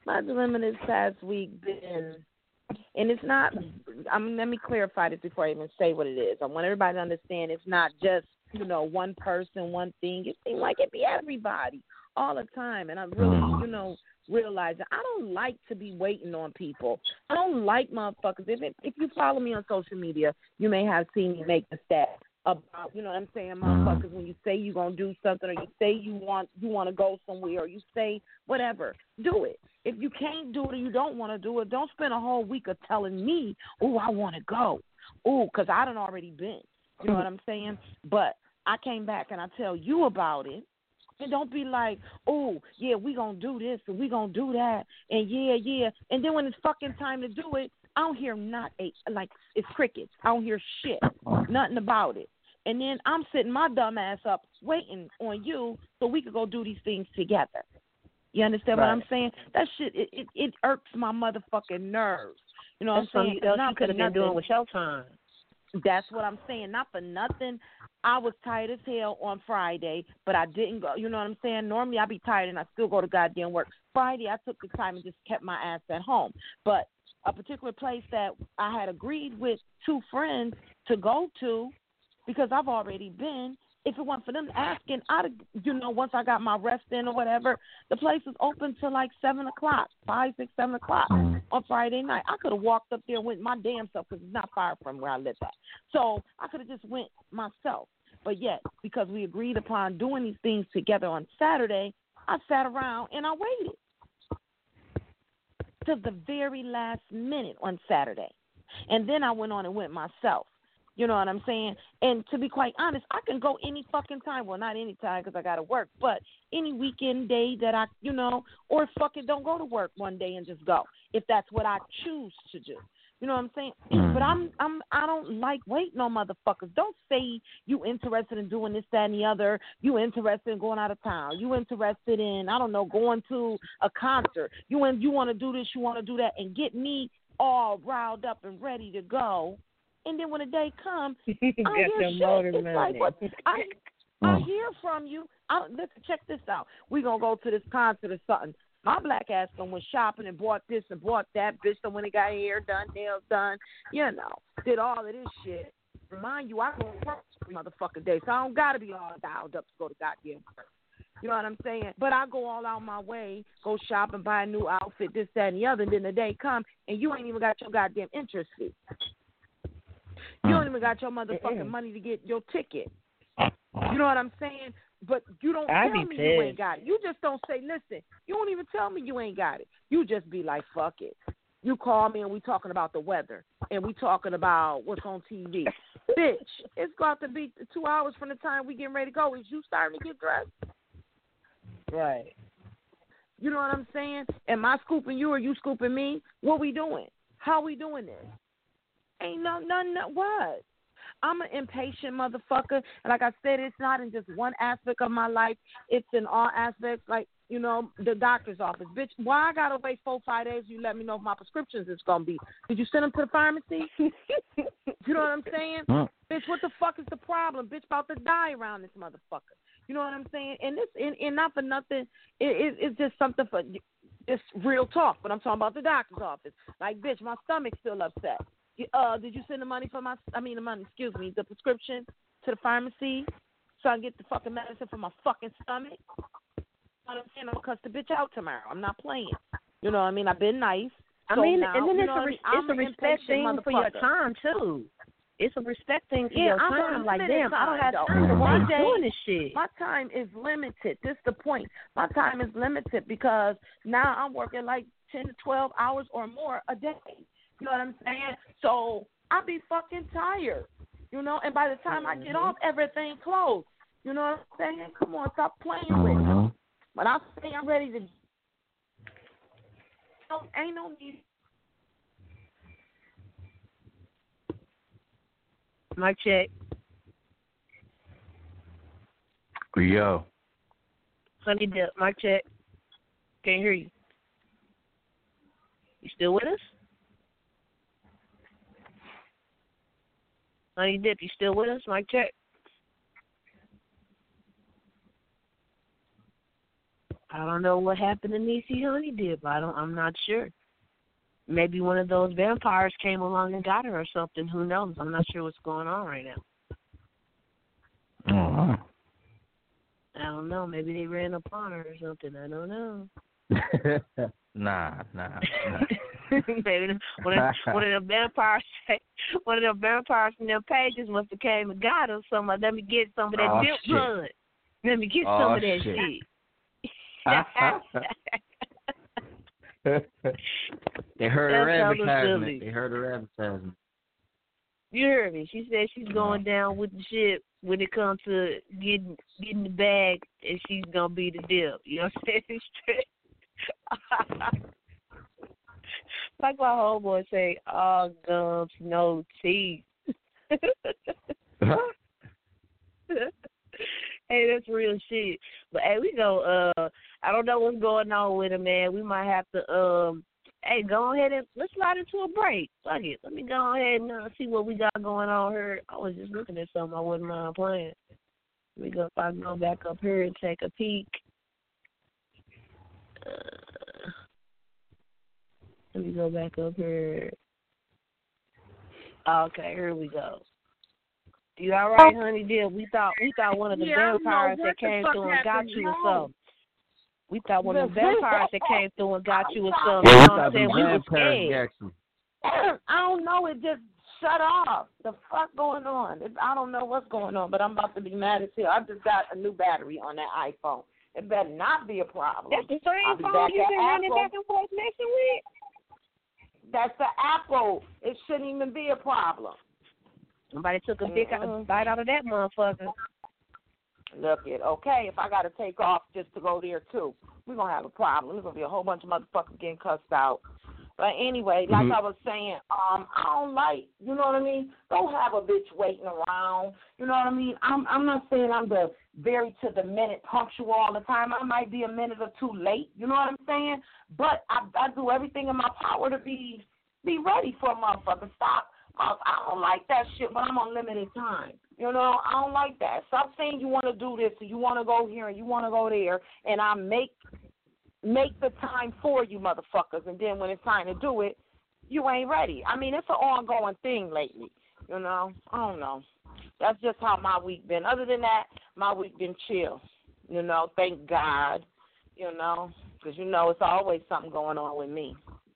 and it's not, let me clarify this before I even say what it is. I want everybody to understand it's not just, you know, one person, one thing. It seems like it be everybody all the time. And I really, you know, realizing I don't like to be waiting on people. I don't like motherfuckers. If you follow me on social media, you may have seen me make the stat about, you know what I'm saying, motherfuckers, when you say you're going to do something, or you say you want to go somewhere, or you say whatever, do it. If you can't do it or you don't want to do it, don't spend a whole week of telling me, oh, I want to go. Oh, because I done already been. You know what I'm saying? But I came back and I tell you about it. And don't be like, oh, yeah, we going to do this and we going to do that. And yeah. And then when it's fucking time to do it, I don't hear it's crickets. I don't hear shit, nothing about it. And then I'm sitting my dumb ass up waiting on you so we could go do these things together. You understand what I'm saying? That shit, it irks my motherfucking nerves. You know what I'm saying? That's something you could have been doing with your time. That's what I'm saying. Not for nothing. I was tired as hell on Friday, but I didn't go. You know what I'm saying? Normally I be tired and I still go to goddamn work. Friday I took the time and just kept my ass at home. But a particular place that I had agreed with two friends to go to, because I've already been, if it weren't for them asking, once I got my rest in or whatever, the place was open till like 7 o'clock, 5, 6, 7 o'clock on Friday night. I could have walked up there and went my damn self because it's not far from where I live at. So I could have just went myself. But yet, because we agreed upon doing these things together on Saturday, I sat around and I waited to the very last minute on Saturday. And then I went on and went myself. You know what I'm saying? And to be quite honest, I can go any fucking time. Well, not any time because I got to work, but any weekend day that I, or fucking don't go to work one day and just go if that's what I choose to do. You know what I'm saying? But I don't like waiting on motherfuckers. Don't say you interested in doing this, that, and the other. You interested in going out of town. You interested in, I don't know, going to a concert. You want to do this, you want to do that, and get me all riled up and ready to go. And then when the day comes, I hear shit. It's like, what? I hear from you. Listen, check this out. We're going to go to this concert or something. My black ass done went shopping and bought this and bought that. Bitch done went and got hair done, nails done. Did all of this shit. Remind you, I go to work every motherfucking day, so I don't got to be all dialed up to go to goddamn work. You know what I'm saying? But I go all out my way, go shop and buy a new outfit, this, that, and the other, and then the day come, and you ain't even got your goddamn interest fee. You don't even got your motherfucking money to get your ticket. You know what I'm saying? But you don't tell me you ain't got it. You just don't say, listen, you don't even tell me you ain't got it. You just be like, fuck it. You call me and we talking about the weather and we talking about what's on TV. Bitch, it's got to be 2 hours from the time we getting ready to go. Is you starting to get dressed? Right. You know what I'm saying? Am I scooping you or you scooping me? What we doing? How we doing this? Ain't none, what? I'm an impatient motherfucker. And like I said, it's not in just one aspect of my life. It's in all aspects. Like, the doctor's office. Bitch, why I got to wait 4-5 days? You let me know if my prescriptions is going to be. Did you send them to the pharmacy? You know what I'm saying? Bitch, what the fuck is the problem? Bitch, about to die around this motherfucker. You know what I'm saying? And this, and not for nothing, it's just something for just real talk. But I'm talking about the doctor's office. Like, bitch, my stomach's still upset. Did you send the money for the prescription to the pharmacy so I can get the fucking medicine for my fucking stomach? I'm saying I'm gonna cuss the bitch out tomorrow. I'm not playing. You know what I mean? I've been nice. And then it's a respect thing for your time too. It's a respect thing for your time. Like, damn, I don't have time to watch doing this shit. My time is limited. This is the point. My time is limited because now I'm working like 10 to 12 hours or more a day. You know what I'm saying? So I be fucking tired, and by the time I get off, everything closed. You know what I'm saying? Come on, stop playing with me. When I say I'm ready to, ain't no need. Mic check. Yo. Honey Dip, mic check. Can't hear you. You still with us? Honey Dip, you still with us? Mic check. I don't know what happened to Niecy Honey Dip. I'm not sure. Maybe one of those vampires came along and got her or something. Who knows? I'm not sure what's going on right now. Oh. I don't know. Maybe they ran upon her or something. I don't know. Nah. Maybe one of the vampires in their pages must have came and got her. So let me get some of that dip blood. Let me get some of that shit. They heard her advertisement. You heard me. She said she's going down with the shit when it comes to getting the bag, and she's gonna be the dip. You know what I'm saying? Like my homeboy say, all gums, no teeth. Hey, that's real shit. But hey, we go. I don't know what's going on with him, man. We might have to. Hey, go ahead and let's slide into a break. Fuck it. Let me go ahead and see what we got going on here. I was just looking at something I wouldn't mind playing. If I go back up here and take a peek. Let me go back up here. Okay, here we go. You all right, Honey Dip? We thought one of the vampires that came through and got you or something. We thought one of the vampires that came through and got you or something. You know what I'm saying? We were scared. I don't know. It just shut off. The fuck going on? I don't know what's going on, but I'm about to be mad as hell. I just got a new battery on that iPhone. It better not be a problem. That's the same phone you've been running back and forth messing with? That's the Apple. It shouldn't even be a problem. Somebody took a big bite out of that motherfucker. Look it, okay, if I got to take off just to go there, too, we're going to have a problem. There's going to be a whole bunch of motherfuckers getting cussed out. But anyway, like I was saying, I don't like, you know what I mean? Don't have a bitch waiting around. You know what I mean? I'm not saying I'm the very to the minute punctual all the time. I might be a minute or two late. You know what I'm saying? But I do everything in my power to be ready for a motherfucker. Stop. I don't like that shit, but I'm on limited time. You know, I don't like that. Stop saying you want to do this and you want to go here and you want to go there, and I make the time for you motherfuckers, and then when it's time to do it, you ain't ready. I mean, it's an ongoing thing lately. You know, I don't know. That's just how my week been. Other than that, my week been chill. You know, thank God. You know, because you know it's always something going on with me.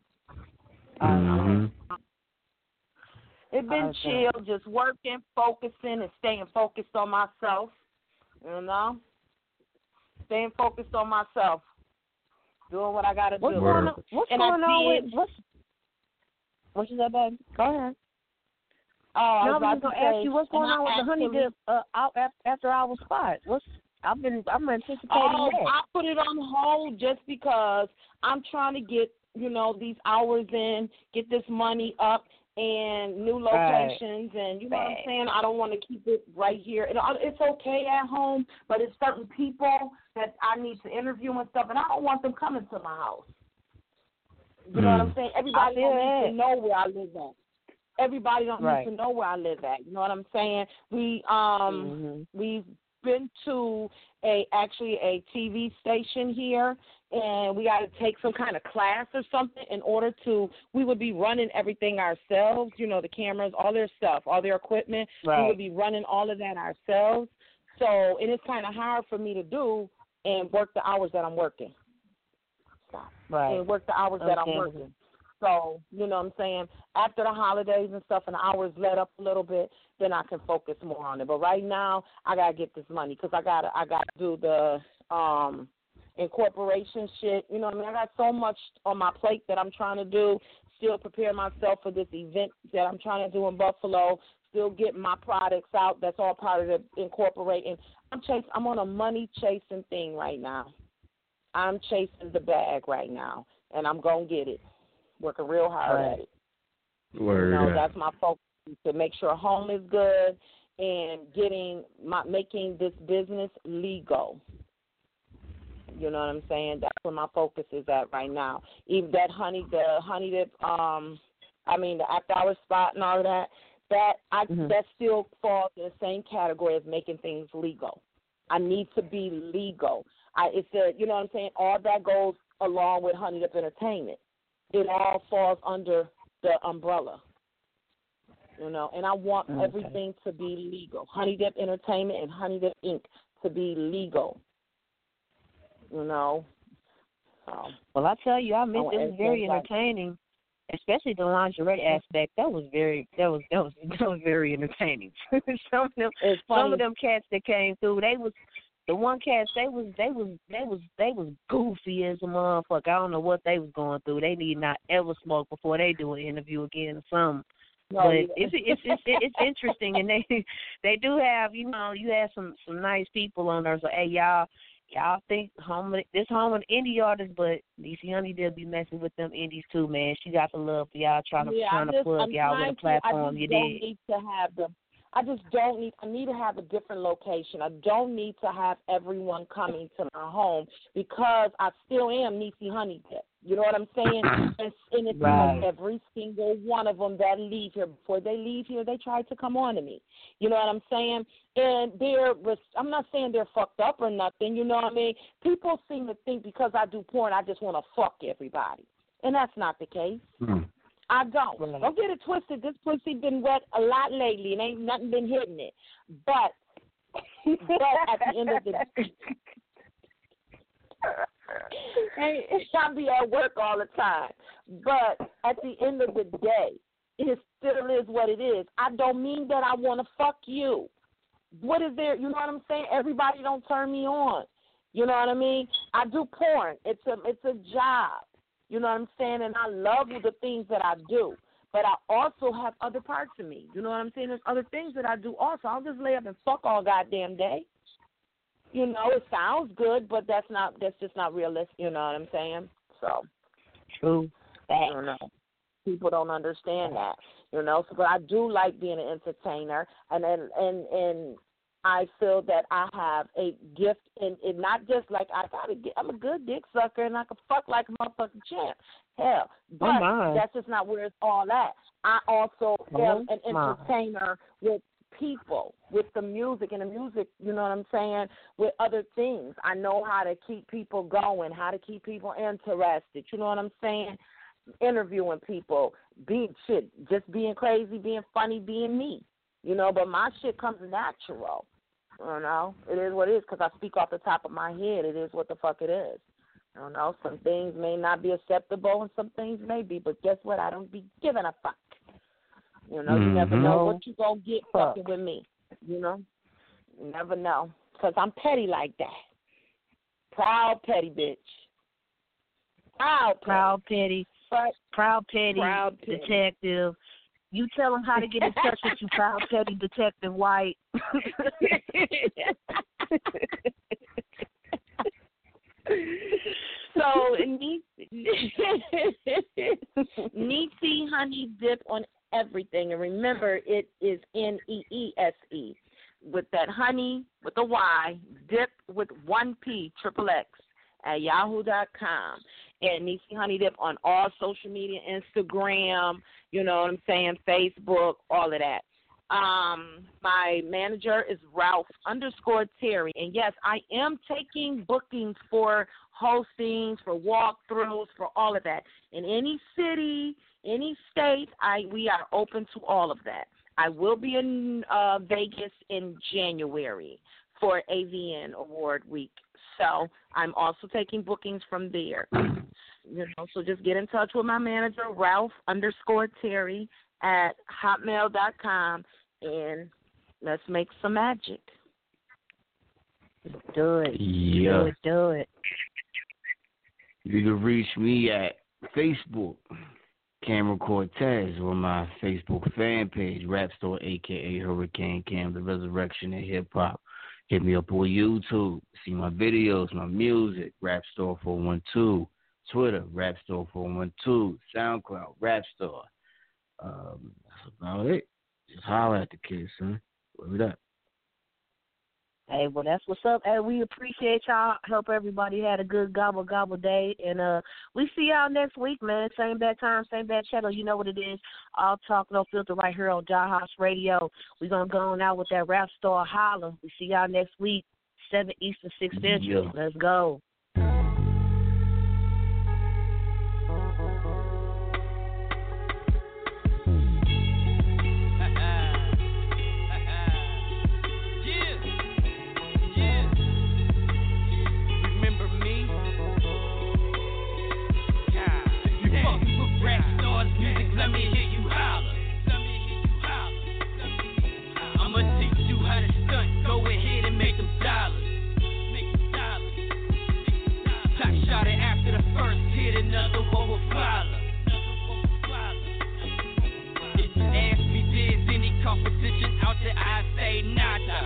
It's been chill, just working, focusing, and staying focused on myself. You know, staying focused on myself, doing what I gotta do. What's going on with what's that, baby? Go ahead. I was gonna ask you what's going on with the Honey Dip after our spot. I'm anticipating that. I put it on hold just because I'm trying to get these hours in, get this money up. And new locations, and you know what I'm saying? I don't want to keep it right here. It's okay at home, but it's certain people that I need to interview and stuff, and I don't want them coming to my house. You know what I'm saying? Everybody don't need to know where I live at. Everybody don't need to know where I live at. You know what I'm saying? We've been to a TV station here, and we got to take some kind of class or something in order to, we would be running everything ourselves, the cameras, all their stuff, all their equipment. We would be running all of that ourselves. So it is kind of hard for me to do and work the hours that I'm working. And work the hours that I'm working. So, you know what I'm saying, after the holidays and stuff and the hours let up a little bit, then I can focus more on it. But right now, I got to get this money because I got to do the incorporation shit. You know what I mean? I got so much on my plate that I'm trying to do, still prepare myself for this event that I'm trying to do in Buffalo, still getting my products out. That's all part of the incorporating. I'm on a money-chasing thing right now. I'm chasing the bag right now, and I'm going to get it. Working real hard at it. That's my focus, to make sure home is good and making this business legal. You know what I'm saying? That's where my focus is at right now. Even that the after-hour spot and all of that, that still falls in the same category as making things legal. I need to be legal. You know what I'm saying? All that goes along with Honey Dip Entertainment. It all falls under the umbrella. You know, and I want everything to be legal. Honey Dip Entertainment and Honey Dip Inc. to be legal. You know. Well, I tell you, it was very entertaining, especially the lingerie aspect. That was very entertaining. some of them cats that came through, the one cats, they was goofy as a motherfucker. I don't know what they was going through. They need not ever smoke before they do an interview again or something. But it's interesting, and they do have, you have some nice people on there. So hey, y'all think this home of indie artists, but Niecy Honey Dip be messing with them indies too, man. She got the love for y'all, trying to plug y'all with a platform. You did. Need to have them. I need to have a different location. I don't need to have everyone coming to my home because I still am Niecy Honey Dip. You know what I'm saying? And it's like every single one of them that leave here, before they leave here, they try to come on to me. You know what I'm saying? And I'm not saying they're fucked up or nothing, you know what I mean? People seem to think because I do porn, I just want to fuck everybody. And that's not the case. I don't. Don't get it twisted. This pussy been wet a lot lately and ain't nothing been hitting it. But at the end of the day, I'll be at work all the time. But at the end of the day, it still is what it is. I don't mean that I want to fuck you. What is there? You know what I'm saying? Everybody don't turn me on. You know what I mean? I do porn. It's a job. You know what I'm saying? And I love the things that I do. But I also have other parts of me. You know what I'm saying? There's other things that I do also. I'll just lay up and fuck all goddamn day. You know, it sounds good, but that's just not realistic. You know what I'm saying? So, true. I don't know. People don't understand that. You know, but I do like being an entertainer, and I feel that I have a gift in it. Not just like I'm a good dick sucker, and I can fuck like a motherfucking champ. Hell, but that's just not where it's all at. I also am an entertainer with people, with the music, and the music, you know what I'm saying, with other things. I know how to keep people going, how to keep people interested, you know what I'm saying, interviewing people, just being crazy, being funny, being me, you know, but my shit comes natural, you know, it is what it is, because I speak off the top of my head, it is what the fuck it is, you know, some things may not be acceptable and some things may be, but guess what, I don't be giving a fuck. You know, you never know what you going to get fucking with me. You know? You never know. Because I'm petty like that. Proud petty bitch. Proud petty detective. You tell them how to get in touch with you, Proud Petty Detective White. So, Niecy Honey Dip on everything. And remember, it is NEESE with that honey with a Y, dip with 1P, XXX at yahoo.com. And Niecy Honey Dip on all social media, Instagram, you know what I'm saying, Facebook, all of that. My manager is Ralph_Terry. And yes, I am taking bookings for hostings, for walkthroughs, for all of that. In any city, any state, we are open to all of that. I will be in Vegas in January for AVN Award Week. So I'm also taking bookings from there. You know, so just get in touch with my manager, Ralph_Terry at hotmail.com, and let's make some magic. Do it. Yeah. Do it. You can reach me at Facebook, Cameron Cortez, or my Facebook fan page, Rap Store, a.k.a. Hurricane Cam, The Resurrection of Hip Hop. Hit me up on YouTube. See my videos, my music. Rap Store 412. Twitter, Rap Store 412. SoundCloud, Rap Store. That's about it. Just holler at the kids, son. Word up. Hey, well, that's what's up. Hey, we appreciate y'all. Hope everybody had a good gobble day. And we see y'all next week, man. Same bad time, same bad channel. You know what it is. All talk, no filter right here on Dollhouse Radio. We're going to go on out with that Rap Store holler. We see y'all next week, 7 Eastern, 6 Central. Yeah. Let's go. Let me hear you holler. I'ma teach you how to stunt. Go ahead and make them dollars. Top shot it after the first hit, another one will follow. If you ask me, there's any competition out there, I say nada.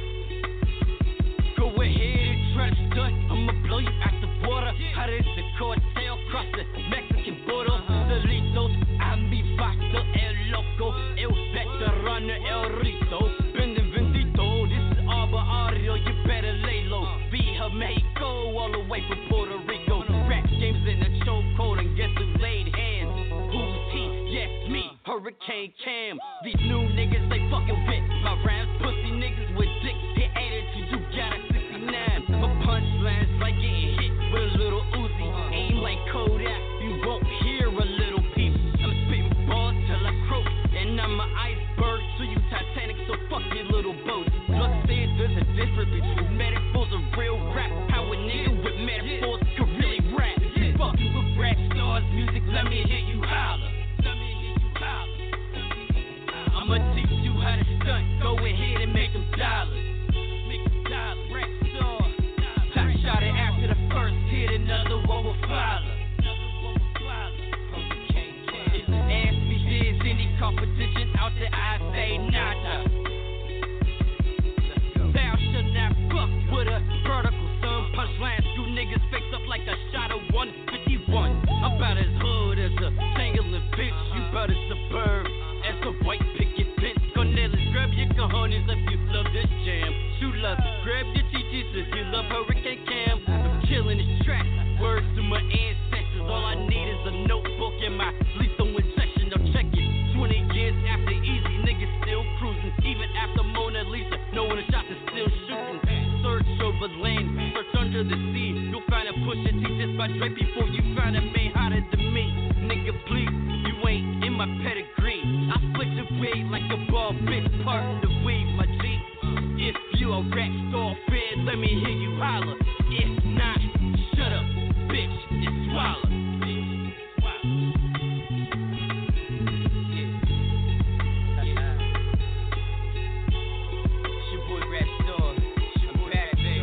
Go ahead and try to stunt. I'ma blow you out the water. How does the cartel cross the Mexican border? Delitos, I'm mi factor, el loco, el veterano, el rito. Benvenuto, this is Arbor Audio, you better lay low. Via Mexico, all the way from Puerto Rico. Rap games in the chokehold, and guess who laid hands? Who's he? Yes, me, Hurricane Cam. These new niggas, they fucking with my rhymes. Pussy niggas with dicks, hit attitude, you got a 69. My punchlines like getting hit with a little Uzi. Aim like Kodak, you won't hear a little peep. I'm spitting balls till I croak, and I'm an iceberg, so you Titanic, so fuck your little boat. Plus said there's a difference between metaphors and real rap. How a nigga with metaphors can really rap. You fucking with Rap Stars music, let me hear you holler. I'ma teach you how to stunt, go ahead and make them dollars. Rap Star, top shot it after the first hit, another one will follow. If you ask me, there's any competition out there, I say nada. Thou shall not fuck with a vertical son. Punchline, screw niggas face up like a shot of 151. I'm about as hood as a tangling bitch. You about as suburb as a white picket fence. Cornelis, grab your cojones if you love this jam. Shoot love, grab your chichis if you love Hurricane Cam. I'm killing this track, words to my ancestors. All I need is a notebook and my lethal injection. Now check it, 20 years after Easy, niggas still cruising. Even after Mona Lisa, knowing the shots is still shooting. Search over land, search under the sea. You'll find a Pusha T just by Dre before you find a man hotter than me. Nigga, please, you ain't in my pedigree. I split the weed like a ball, bitch, part of the weed, my G. If you a Rap Star fan, let me hear you holler. If not, shut up, bitch, and swallow. It's your boy Rap Star. I'm back, baby.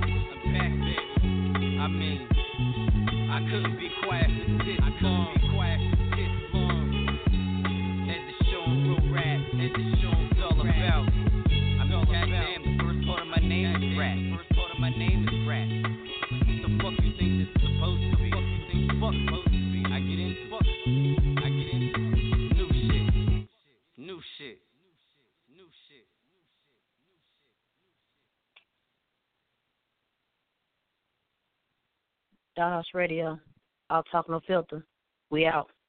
I mean, I couldn't be quiet for this long. Had to show 'em real rap. Had to show 'em it's all about. I mean, goddamn, the first part of my name is rap. First part of my name is rap. What the fuck you think this is supposed to be? Fuck you think the fuck supposed to be? I get into new shit. New shit. New shit. Dollhouse Radio. All talk, no filter. We out.